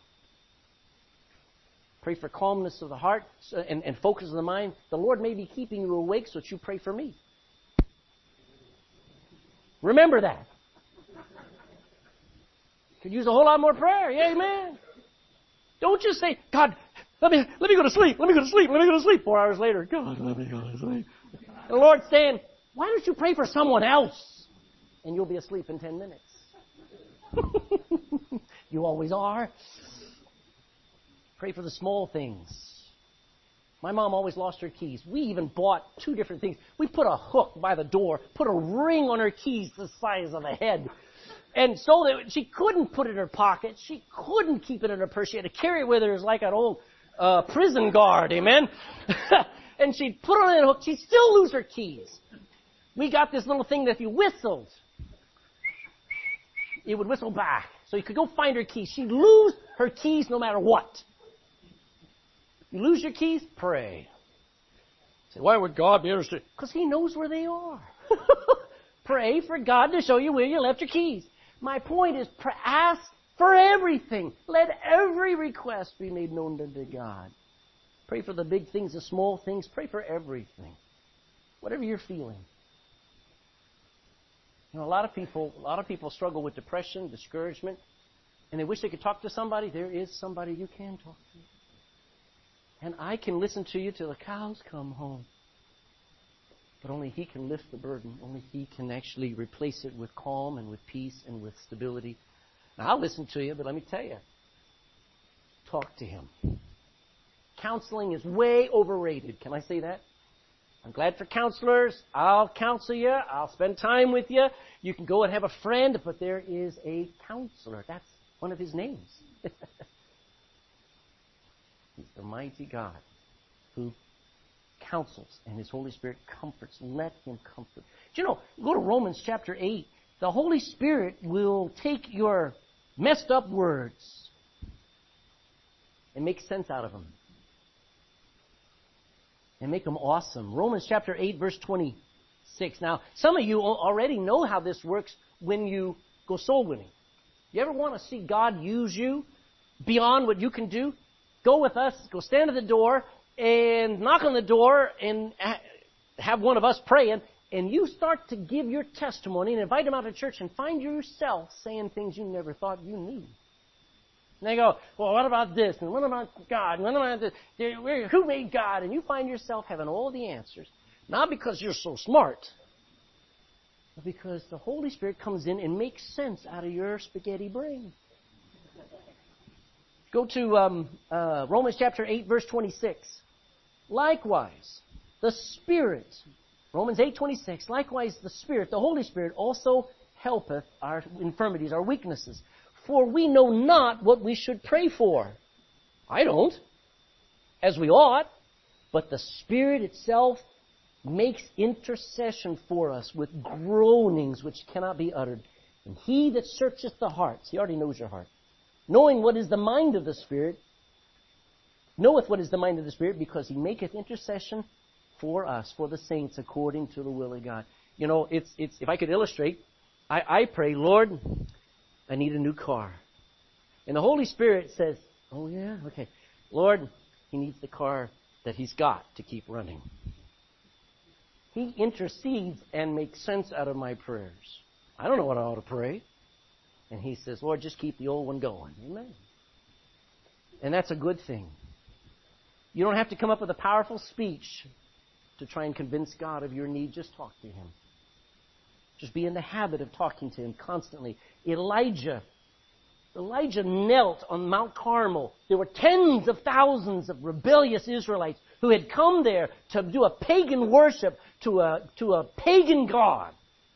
Pray for calmness of the heart and, and focus of the mind. The Lord may be keeping you awake, so that you pray for me. Remember that. Could use a whole lot more prayer. Yeah, amen. Don't just say, God, let me let me go to sleep. Let me go to sleep. Let me go to sleep. Four hours later, God, let me go to sleep. And the Lord's saying, why don't you pray for someone else? And you'll be asleep in ten minutes. You always are. Pray for the small things. My mom always lost her keys. We even bought two different things. We put a hook by the door, put a ring on her keys the size of a head. And so that she couldn't put it in her pocket. She couldn't keep it in her purse. She had to carry it with her as like an old uh, prison guard. Amen? And she'd put it on a hook. She'd still lose her keys. We got this little thing that if you whistled, it would whistle back. So you could go find her keys. She'd lose her keys no matter what. You lose your keys? Pray. Say, why would God be interested? Because He knows where they are. Pray for God to show you where you left your keys. My point is, ask for everything. Let every request be made known unto God. Pray for the big things, the small things. Pray for everything. Whatever you're feeling. You know, a lot of people, a lot of people struggle with depression, discouragement, and they wish they could talk to somebody. There is somebody you can talk to. And I can listen to you till the cows come home. But only He can lift the burden. Only He can actually replace it with calm and with peace and with stability. Now, I'll listen to you, but let me tell you, talk to Him. Counseling is way overrated. Can I say that? I'm glad for counselors. I'll counsel you. I'll spend time with you. You can go and have a friend, but there is a counselor. That's one of His names. He's the mighty God who counsels, and His Holy Spirit comforts. Let Him comfort. Do you know, go to Romans chapter eight. The Holy Spirit will take your messed up words and make sense out of them. And make them awesome. Romans chapter eight, verse twenty-six. Now, some of you already know how this works when you go soul winning. You ever want to see God use you beyond what you can do? Go with us, go stand at the door, and knock on the door, and have one of us praying, and you start to give your testimony and invite them out to church and find yourself saying things you never thought you knew. And they go, well, what about this? And what about God? And what about this? Who made God? And you find yourself having all the answers. Not because you're so smart, but because the Holy Spirit comes in and makes sense out of your spaghetti brain. Go to um, uh, Romans chapter eight, verse twenty-six. Likewise, the Spirit, Romans eight, twenty-six, likewise the Spirit, the Holy Spirit, also helpeth our infirmities, our weaknesses. For we know not what we should pray for. I don't, as we ought. But the Spirit itself makes intercession for us with groanings which cannot be uttered. And He that searcheth the hearts, He already knows your heart, knowing what is the mind of the Spirit, knoweth what is the mind of the Spirit, because He maketh intercession for us, for the saints, according to the will of God. You know, it's it's. If I could illustrate, I, I pray, Lord, I need a new car. And the Holy Spirit says, oh yeah, okay. Lord, He needs the car that He's got to keep running. He intercedes and makes sense out of my prayers. I don't know what I ought to pray. And He says, Lord, just keep the old one going. Amen. And that's a good thing. You don't have to come up with a powerful speech to try and convince God of your need. Just talk to Him. Just be in the habit of talking to Him constantly. Elijah, Elijah knelt on Mount Carmel. There were tens of thousands of rebellious Israelites who had come there to do a pagan worship to a, to a pagan god.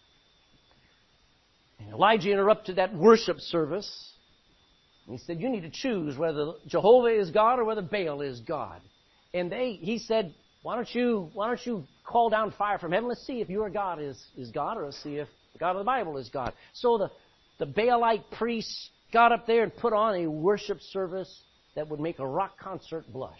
And Elijah interrupted that worship service. And he said, you need to choose whether Jehovah is God or whether Baal is God. And they, he said, Why don't you why don't you call down fire from heaven? Let's see if your God is, is God, or let's see if the God of the Bible is God. So the, the Baalite priests got up there and put on a worship service that would make a rock concert blush.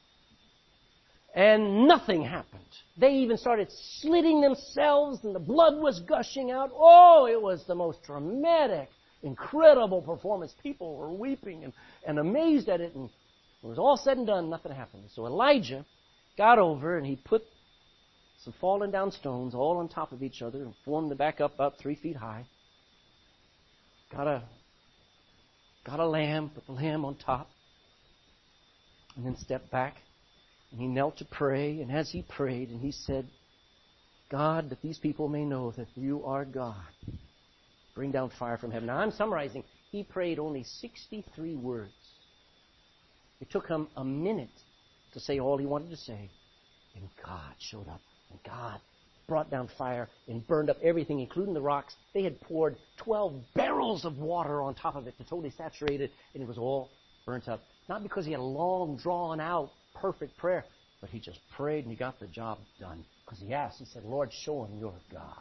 And nothing happened. They even started slitting themselves and the blood was gushing out. Oh, it was the most dramatic, incredible performance. People were weeping and, and amazed at it. And when it was all said and done, nothing happened. So Elijah got over and he put some fallen down stones all on top of each other and formed them back up about three feet high. Got a, got a lamb, put the lamb on top, and then stepped back. And he knelt to pray, and as he prayed, and he said, God, that these people may know that you are God. Bring down fire from heaven. Now, I'm summarizing. He prayed only sixty-three words. It took him a minute to say all he wanted to say. And God showed up. And God brought down fire and burned up everything, including the rocks. They had poured twelve barrels of water on top of it to totally saturate it, and it was all burnt up. Not because he had a long, drawn-out, perfect prayer, but he just prayed and he got the job done. Because he asked, he said, Lord, show him your God.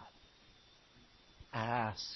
Ask.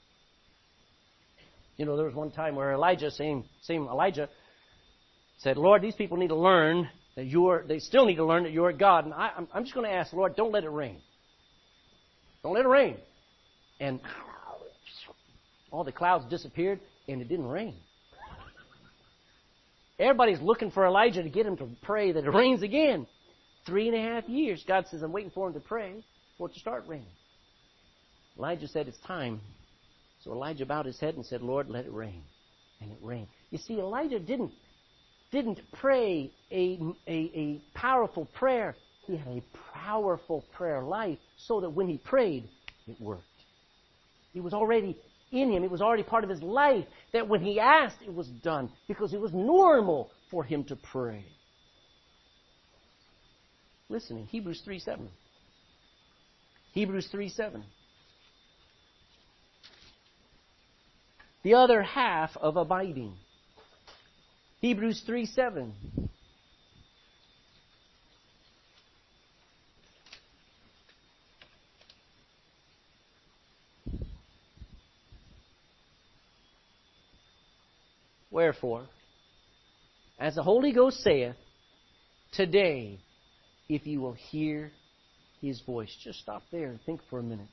You know, there was one time where Elijah, same, same Elijah, said, Lord, these people need to learn that you're, they still need to learn that you're God. And I, I'm, I'm just going to ask, Lord, don't let it rain. Don't let it rain. And all the clouds disappeared and it didn't rain. Everybody's looking for Elijah to get him to pray that it rains again. Three and a half years. God says, I'm waiting for him to pray for it to start raining. Elijah said, it's time. So Elijah bowed his head and said, Lord, let it rain. And it rained. You see, Elijah didn't, didn't pray a, a, a powerful prayer. He had a powerful prayer life so that when he prayed, it worked. It was already in him. It was already part of his life that when he asked, it was done because it was normal for him to pray. Listening, Hebrews three seven. Hebrews three seven. The other half of abiding. Hebrews three seven. Wherefore, as the Holy Ghost saith, today, if you will hear His voice. Just stop there and think for a minute.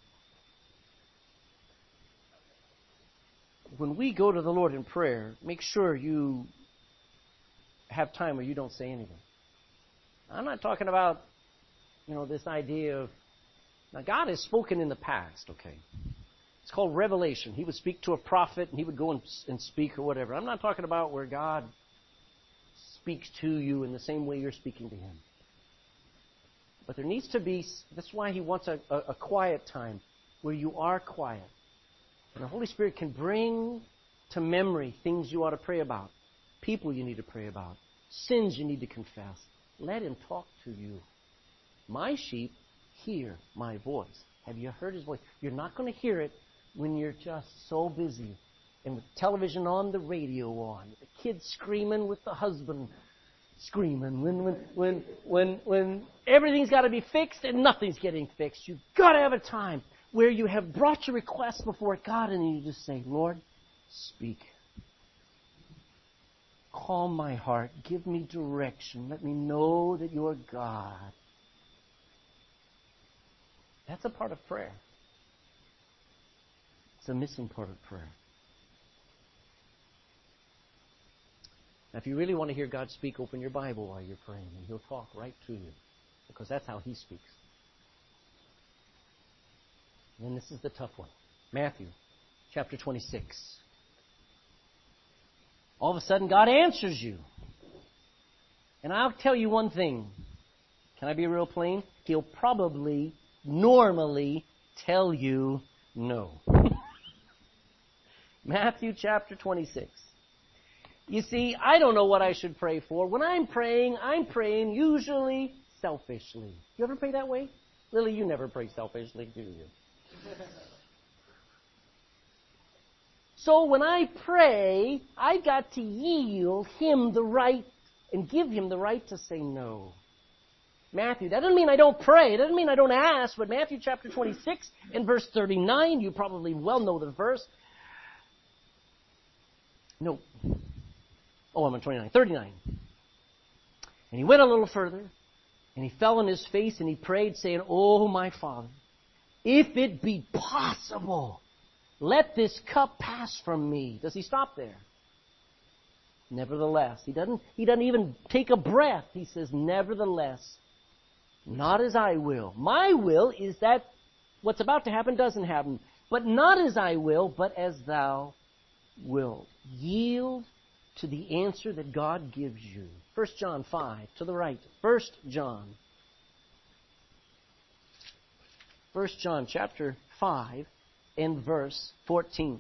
When we go to the Lord in prayer, make sure you have time where you don't say anything. I'm not talking about, you know, this idea of... Now, God has spoken in the past, okay? It's called revelation. He would speak to a prophet, and he would go and, and speak or whatever. I'm not talking about where God speaks to you in the same way you're speaking to Him. But there needs to be... That's why He wants a, a, a quiet time where you are quiet. And the Holy Spirit can bring to memory things you ought to pray about, people you need to pray about, sins you need to confess. Let Him talk to you. My sheep hear my voice. Have you heard His voice? You're not going to hear it when you're just so busy and with television on, the radio on, the kids screaming with the husband screaming, when when when when when everything's got to be fixed and nothing's getting fixed. You've got to have a time where you have brought your request before God and you just say, Lord, speak. Calm my heart. Give me direction. Let me know that you're God. That's a part of prayer. It's a missing part of prayer. Now, if you really want to hear God speak, open your Bible while you're praying, and He'll talk right to you, because that's how He speaks. And then this is the tough one. Matthew chapter twenty-six. All of a sudden, God answers you. And I'll tell you one thing. Can I be real plain? He'll probably, normally, tell you no. Matthew chapter twenty-six. You see, I don't know what I should pray for. When I'm praying, I'm praying usually selfishly. You ever pray that way? Lily, you never pray selfishly, do you? So when I pray, I got to yield Him the right and give Him the right to say no. Matthew, that doesn't mean I don't pray. It doesn't mean I don't ask. But Matthew chapter twenty-six and verse thirty-nine, you probably well know the verse. No. Oh, I'm on twenty-nine. thirty-nine. And he went a little further, and he fell on his face, and he prayed, saying, Oh, my Father, if it be possible, let this cup pass from me. Does he stop there? Nevertheless. He doesn't, he doesn't even take a breath. He says, nevertheless, not as I will. My will is that what's about to happen doesn't happen. But not as I will, but as thou wilt. Yield to the answer that God gives you. First John five, to the right. First John. First John chapter five and verse fourteen.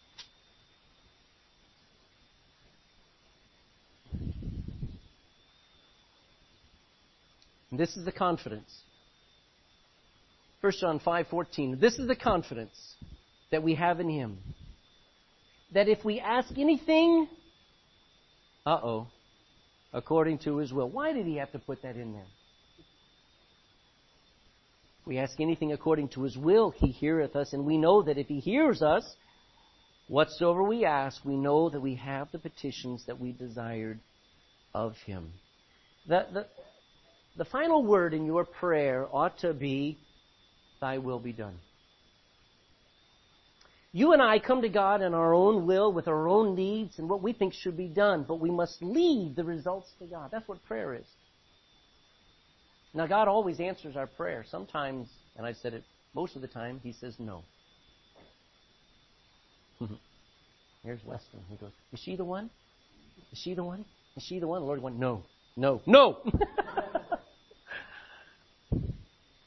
And this is the confidence. First John five fourteen. This is the confidence that we have in Him. That if we ask anything, uh-oh, according to His will. Why did He have to put that in there? If we ask anything according to His will, He heareth us. And we know that if He hears us, whatsoever we ask, we know that we have the petitions that we desired of Him. The, the, the final word in your prayer ought to be, Thy will be done. You and I come to God in our own will, with our own needs and what we think should be done. But we must leave the results to God. That's what prayer is. Now, God always answers our prayer. Sometimes, and I said it most of the time, He says no. Here's Weston. He goes, is she the one? Is she the one? Is she the one? The Lord went, no, no, no.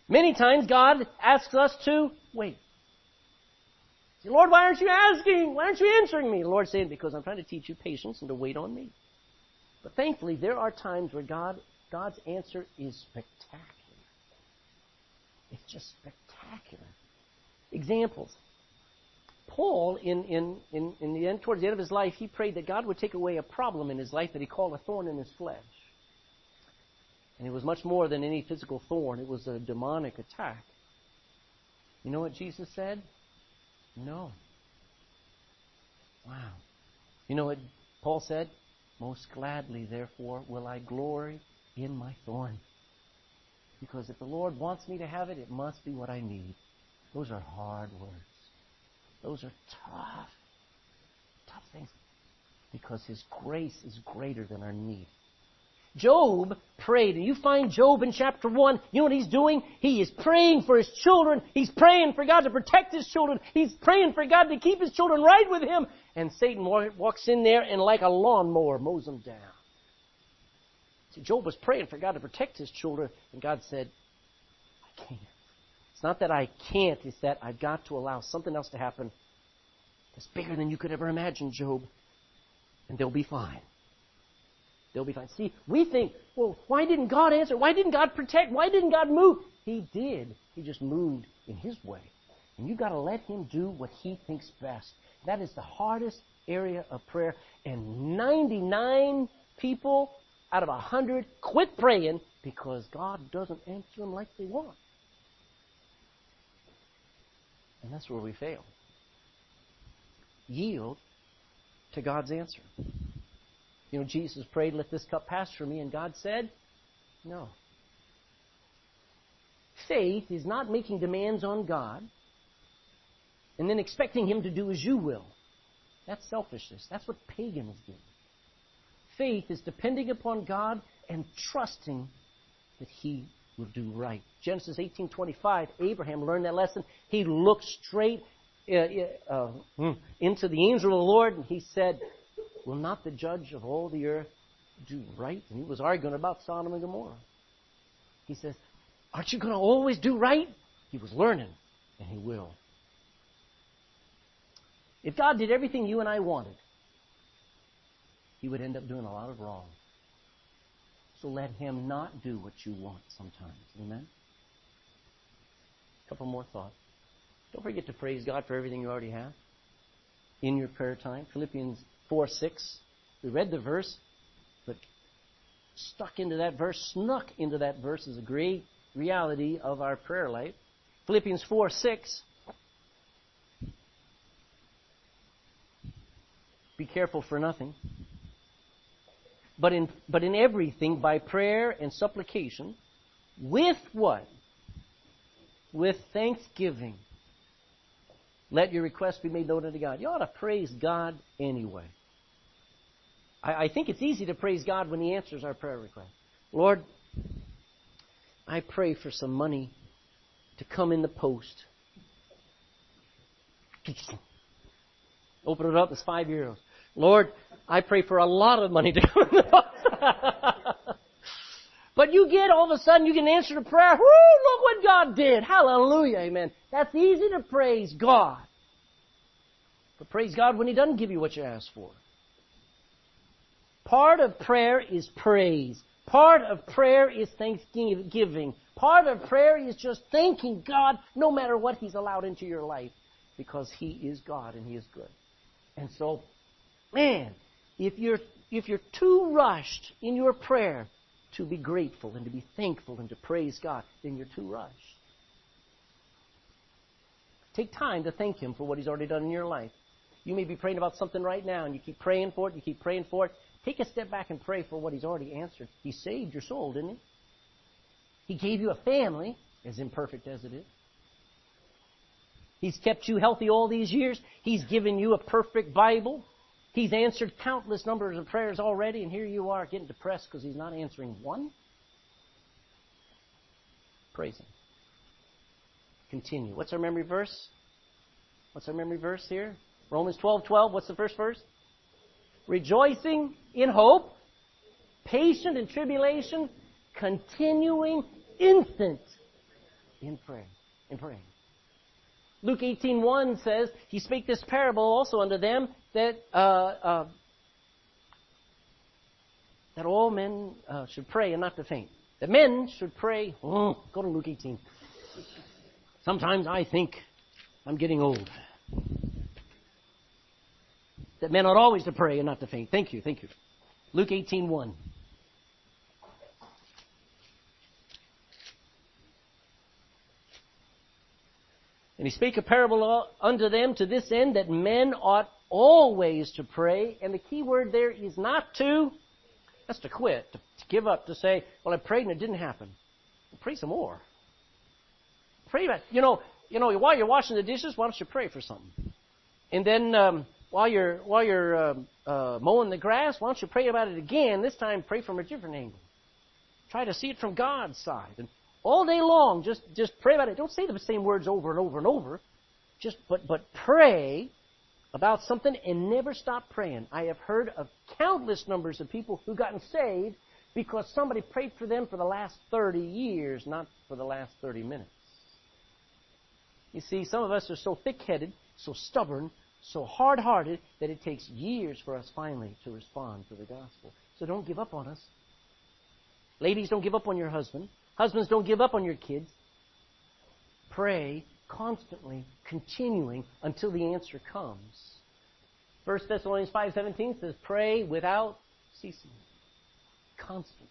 Many times God asks us to wait. Say, Lord, why aren't you asking? Why aren't you answering me? The Lord's saying, because I'm trying to teach you patience and to wait on me. But thankfully, there are times where God, God's answer is spectacular. It's just spectacular. Examples. Paul, in, in, in, in the end, towards the end of his life, he prayed that God would take away a problem in his life that he called a thorn in his flesh. And it was much more than any physical thorn. It was a demonic attack. You know what Jesus said? No. Wow. You know what Paul said? Most gladly, therefore, will I glory in my thorn. Because if the Lord wants me to have it, it must be what I need. Those are hard words. Those are tough, tough things. Because His grace is greater than our need. Job prayed, and you find Job in chapter one. You know what he's doing? He is praying for his children. He's praying for God to protect his children. He's praying for God to keep his children right with Him. And Satan walks in there and like a lawnmower mows them down. See, Job was praying for God to protect his children, and God said, I can't. It's not that I can't, it's that I've got to allow something else to happen that's bigger than you could ever imagine, Job. And they'll be fine. They'll be fine. See, we think, well, why didn't God answer? Why didn't God protect? Why didn't God move? He did. He just moved in His way. And you've got to let Him do what He thinks best. That is the hardest area of prayer. And ninety-nine people out of one hundred quit praying because God doesn't answer them like they want. And that's where we fail. Yield to God's answer. You know, Jesus prayed, let this cup pass from me, and God said, no. Faith is not making demands on God and then expecting Him to do as you will. That's selfishness. That's what pagans do. Faith is depending upon God and trusting that He will do right. Genesis eighteen twenty-five, Abraham learned that lesson. He looked straight uh, uh, into the angel of the Lord, and he said, will not the judge of all the earth do right? And he was arguing about Sodom and Gomorrah. He says, aren't you going to always do right? He was learning, and he will. If God did everything you and I wanted, He would end up doing a lot of wrong. So let Him not do what you want sometimes. Amen? A couple more thoughts. Don't forget to praise God for everything you already have in your prayer time. Philippians four six. We read the verse, but stuck into that verse, snuck into that verse is a great reality of our prayer life. Philippians four six. Be careful for nothing. But in, but in everything, by prayer and supplication, with what? With thanksgiving. Let your requests be made known unto God. You ought to praise God anyway. I, I think it's easy to praise God when He answers our prayer request. Lord, I pray for some money to come in the post. Open it up, it's five euros. Lord, I pray for a lot of money to come in the post. But you get, all of a sudden, you get an answer to prayer. Woo, look what God did. Hallelujah, amen. That's easy to praise God. But praise God when He doesn't give you what you asked for. Part of prayer is praise. Part of prayer is thanksgiving. Part of prayer is just thanking God no matter what He's allowed into your life. Because He is God and He is good. And so, man, if you're, if you're too rushed in your prayer to be grateful and to be thankful and to praise God, then you're too rushed. Take time to thank Him for what He's already done in your life. You may be praying about something right now, and you keep praying for it, you keep praying for it. Take a step back and pray for what He's already answered. He saved your soul, didn't He? He gave you a family, as imperfect as it is. He's kept you healthy all these years. He's given you a perfect Bible. He's answered countless numbers of prayers already, and here you are getting depressed because He's not answering one. Praise Him. Continue. What's our memory verse? What's our memory verse here? Romans twelve twelve. What's the first verse? Rejoicing in hope, patient in tribulation, continuing instant in prayer, in praying. Luke eighteen one says, He spake this parable also unto them that uh, uh, that all men uh, should pray and not to faint. That men should pray. Oh, go to Luke eighteen. Sometimes I think I'm getting old. That men ought always to pray and not to faint. Thank you, thank you. Luke eighteen one. And he spake a parable unto them to this end, that men ought always to pray. And the key word there is not to, that's to quit, to, to give up, to say, well, I prayed and it didn't happen. Well, pray some more. Pray about, you know, you know, while you're washing the dishes, why don't you pray for something? And then um, while you're while you're uh, uh, mowing the grass, why don't you pray about it again? This time, pray from a different angle. Try to see it from God's side. And all day long, just, just pray about it. Don't say the same words over and over and over. Just but but pray about something and never stop praying. I have heard of countless numbers of people who gotten saved because somebody prayed for them for the last thirty years, not for the last thirty minutes. You see, some of us are so thick-headed, so stubborn, so hard-hearted that it takes years for us finally to respond to the gospel. So don't give up on us. Ladies, don't give up on your husband. Husbands, don't give up on your kids. Pray constantly, continuing until the answer comes. First Thessalonians five seventeen says, pray without ceasing. Constant.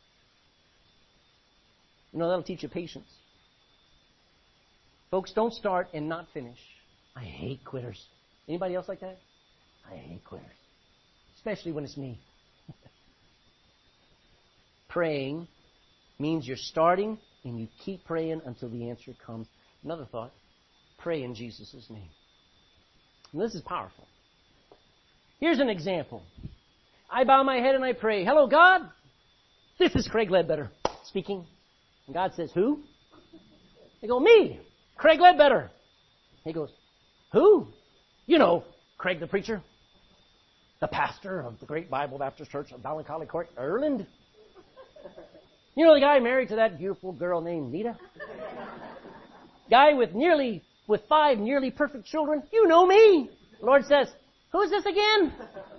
You know, that'll teach you patience. Folks, don't start and not finish. I hate quitters. Anybody else like that? I hate quitters. Especially when it's me. Praying means you're starting and you keep praying until the answer comes. Another thought, pray in Jesus' name. And this is powerful. Here's an example. I bow my head and I pray, hello, God. This is Craig Ledbetter speaking. And God says, who? I go, me, Craig Ledbetter. He goes, who? You know, Craig the preacher, the pastor of the Great Bible Baptist Church of Ballincollig Court, Ireland. You know the guy married to that beautiful girl named Nita? Guy with nearly, with five nearly perfect children? You know me. The Lord says, who's this again?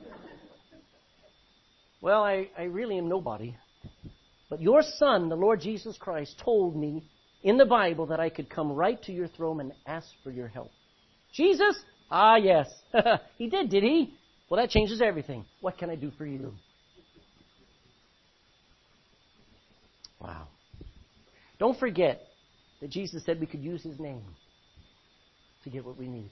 Well, I, I really am nobody. But your Son, the Lord Jesus Christ, told me in the Bible that I could come right to your throne and ask for your help. Jesus? Ah, yes. He did, did he? Well, that changes everything. What can I do for you? Wow. Don't forget that Jesus said we could use His name to get what we need.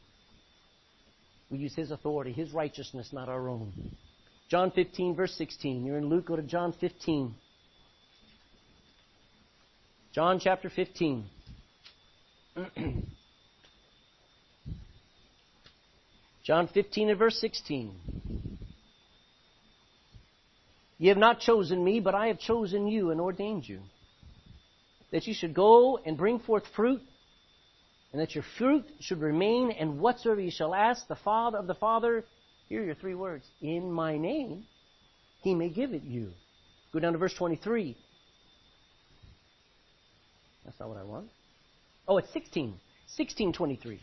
We use His authority, His righteousness, not our own. John fifteen, verse sixteen. You're in Luke, go to John fifteen. John chapter fifteen. John fifteen and verse sixteen. Ye have not chosen me, but I have chosen you and ordained you, that you should go and bring forth fruit, and that your fruit should remain, and whatsoever you shall ask the Father of the Father, here are your three words, in my name, He may give it you. Go down to verse twenty-three. That's not what I want. Oh, it's sixteen. sixteen twenty-three.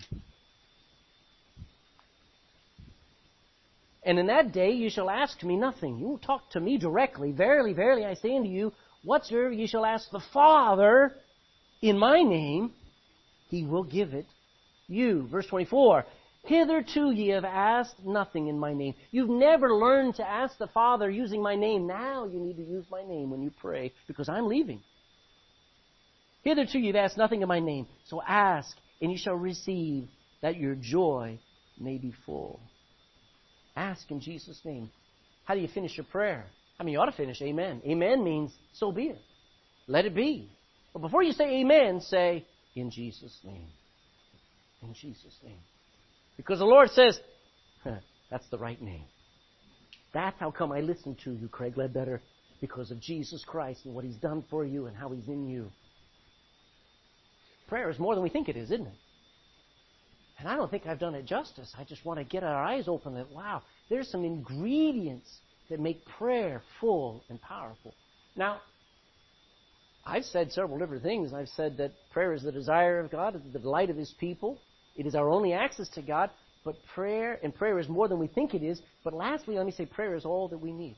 And in that day you shall ask me nothing. You will talk to me directly. Verily, verily, I say unto you, whatsoever you shall ask the Father in my name, He will give it you. Verse twenty-four. Hitherto ye have asked nothing in my name. You've never learned to ask the Father using my name. Now you need to use my name when you pray, because I'm leaving. Hitherto you've asked nothing in my name. So ask, and you shall receive, that your joy may be full. Ask in Jesus' name. How do you finish your prayer? I mean, you ought to finish amen. Amen means, so be it. Let it be. But before you say amen, say, in Jesus' name. In Jesus' name. Because the Lord says, huh, that's the right name. That's how come I listen to you, Craig Ledbetter, because of Jesus Christ and what He's done for you and how He's in you. Prayer is more than we think it is, isn't it? And I don't think I've done it justice. I just want to get our eyes open that, wow, there's some ingredients that make prayer full and powerful. Now, I've said several different things. I've said that prayer is the desire of God, the delight of His people. It is our only access to God. But prayer, and prayer is more than we think it is. But lastly, let me say prayer is all that we need.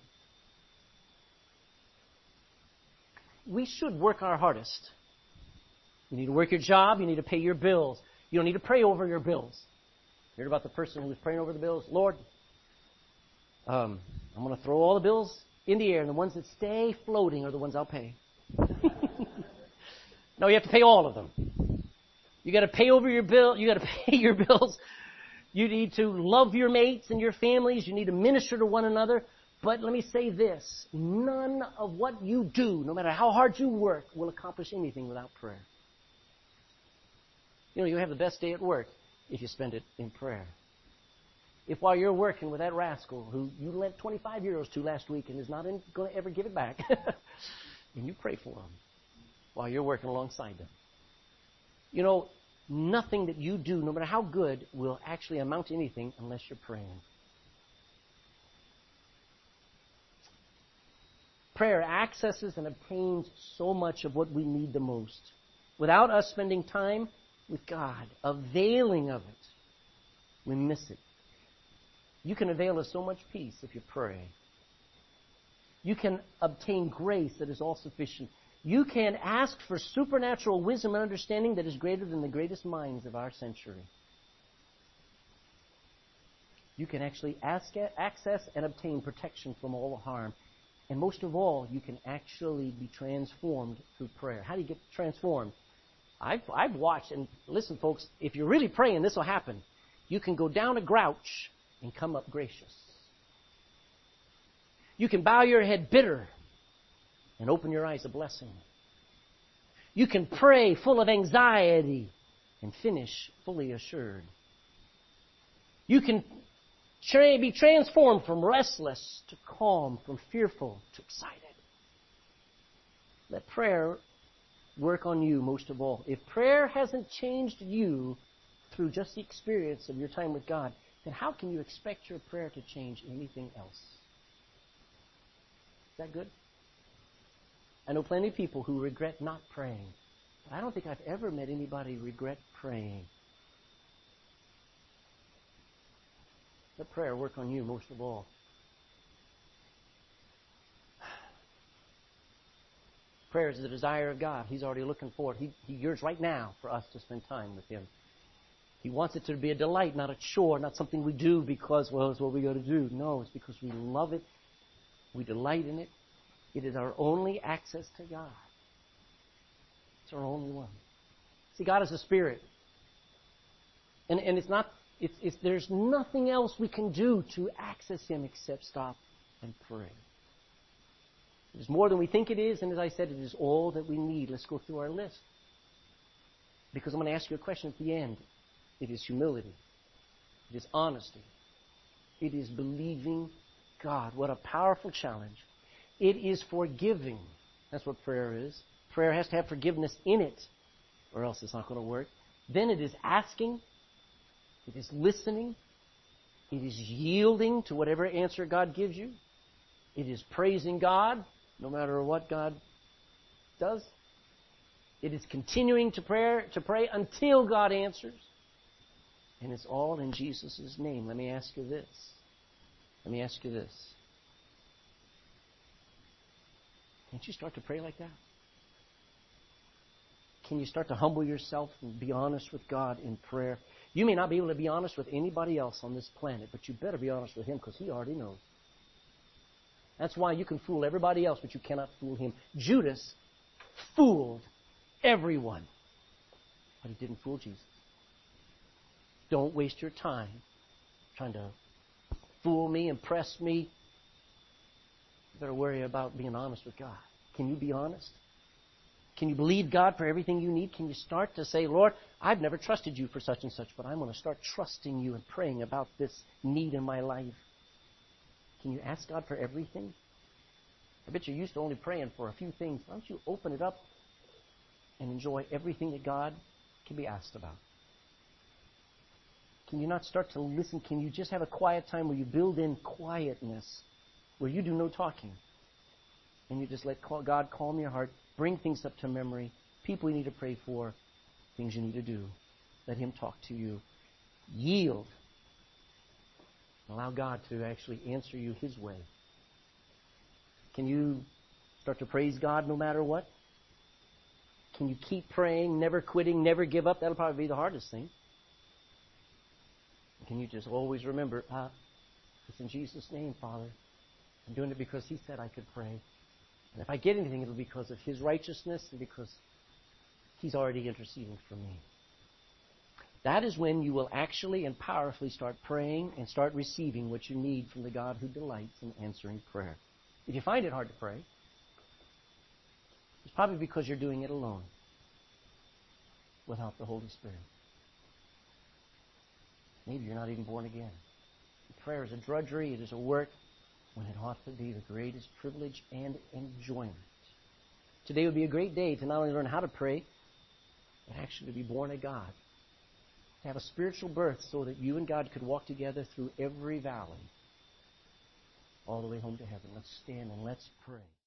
We should work our hardest. You need to work your job. You need to pay your bills. You don't need to pray over your bills. You heard about the person who was praying over the bills? Lord, um, I'm going to throw all the bills in the air, and the ones that stay floating are the ones I'll pay. No, you have to pay all of them. You got to pay over your bill. You got to pay your bills. You need to love your mates and your families. You need to minister to one another. But let me say this. None of what you do, no matter how hard you work, will accomplish anything without prayer. You know, you have the best day at work if you spend it in prayer. If while you're working with that rascal who you lent twenty-five euros to last week and is not going to ever give it back, and you pray for him while you're working alongside them. You know, nothing that you do, no matter how good, will actually amount to anything unless you're praying. Prayer accesses and obtains so much of what we need the most. Without us spending time with God, availing of it, we miss it. You can avail of so much peace if you pray. You can obtain grace that is all sufficient. You can ask for supernatural wisdom and understanding that is greater than the greatest minds of our century. You can actually ask, access and obtain protection from all harm. And most of all, you can actually be transformed through prayer. How do you get transformed? I've, I've watched, and listen, folks, if you're really praying, this will happen. You can go down a grouch and come up gracious. You can bow your head bitter and open your eyes a blessing. You can pray full of anxiety and finish fully assured. You can tra- be transformed from restless to calm, from fearful to excited. Let prayer work on you most of all. If prayer hasn't changed you through just the experience of your time with God, then how can you expect your prayer to change anything else? Is that good? I know plenty of people who regret not praying. But I don't think I've ever met anybody regret praying. Let prayer work on you most of all. Prayer is the desire of God. He's already looking for it. He, he yearns right now for us to spend time with Him. He wants it to be a delight, not a chore, not something we do because, well, it's what we got to do. No, it's because we love it. We delight in it. It is our only access to God. It's our only one. See, God is a spirit. And, and it's not, it's, it's, there's nothing else we can do to access Him except stop and pray. It is more than we think it is, and as I said, it is all that we need. Let's go through our list. Because I'm going to ask you a question at the end. It is humility. It is honesty. It is believing God. What a powerful challenge. It is forgiving. That's what prayer is. Prayer has to have forgiveness in it, or else it's not going to work. Then it is asking. It is listening. It is yielding to whatever answer God gives you. It is praising God, no matter what God does. It is continuing to pray, to pray until God answers. And it's all in Jesus' name. Let me ask you this. Let me ask you this. Can't you start to pray like that? Can you start to humble yourself and be honest with God in prayer? You may not be able to be honest with anybody else on this planet, but you better be honest with Him because He already knows. That's why you can fool everybody else, but you cannot fool Him. Judas fooled everyone, but he didn't fool Jesus. Don't waste your time trying to fool me, impress me. You better worry about being honest with God. Can you be honest? Can you believe God for everything you need? Can you start to say, Lord, I've never trusted you for such and such, but I'm going to start trusting you and praying about this need in my life. Can you ask God for everything? I bet you're used to only praying for a few things. Why don't you open it up and enjoy everything that God can be asked about? Can you not start to listen? Can you just have a quiet time where you build in quietness, where you do no talking? And you just let God calm your heart, bring things up to memory, people you need to pray for, things you need to do. Let Him talk to you. Yield. Allow God to actually answer you His way. Can you start to praise God no matter what? Can you keep praying, never quitting, never give up? That'll probably be the hardest thing. Can you just always remember, ah, it's in Jesus' name, Father. I'm doing it because He said I could pray. And if I get anything, it'll be because of His righteousness and because He's already interceding for me. That is when you will actually and powerfully start praying and start receiving what you need from the God who delights in answering prayer. If you find it hard to pray, it's probably because you're doing it alone, without the Holy Spirit. Maybe you're not even born again. Prayer is a drudgery, it is a work, when it ought to be the greatest privilege and enjoyment. Today would be a great day to not only learn how to pray, but actually to be born of God. To have a spiritual birth so that you and God could walk together through every valley, all the way home to heaven. Let's stand and let's pray.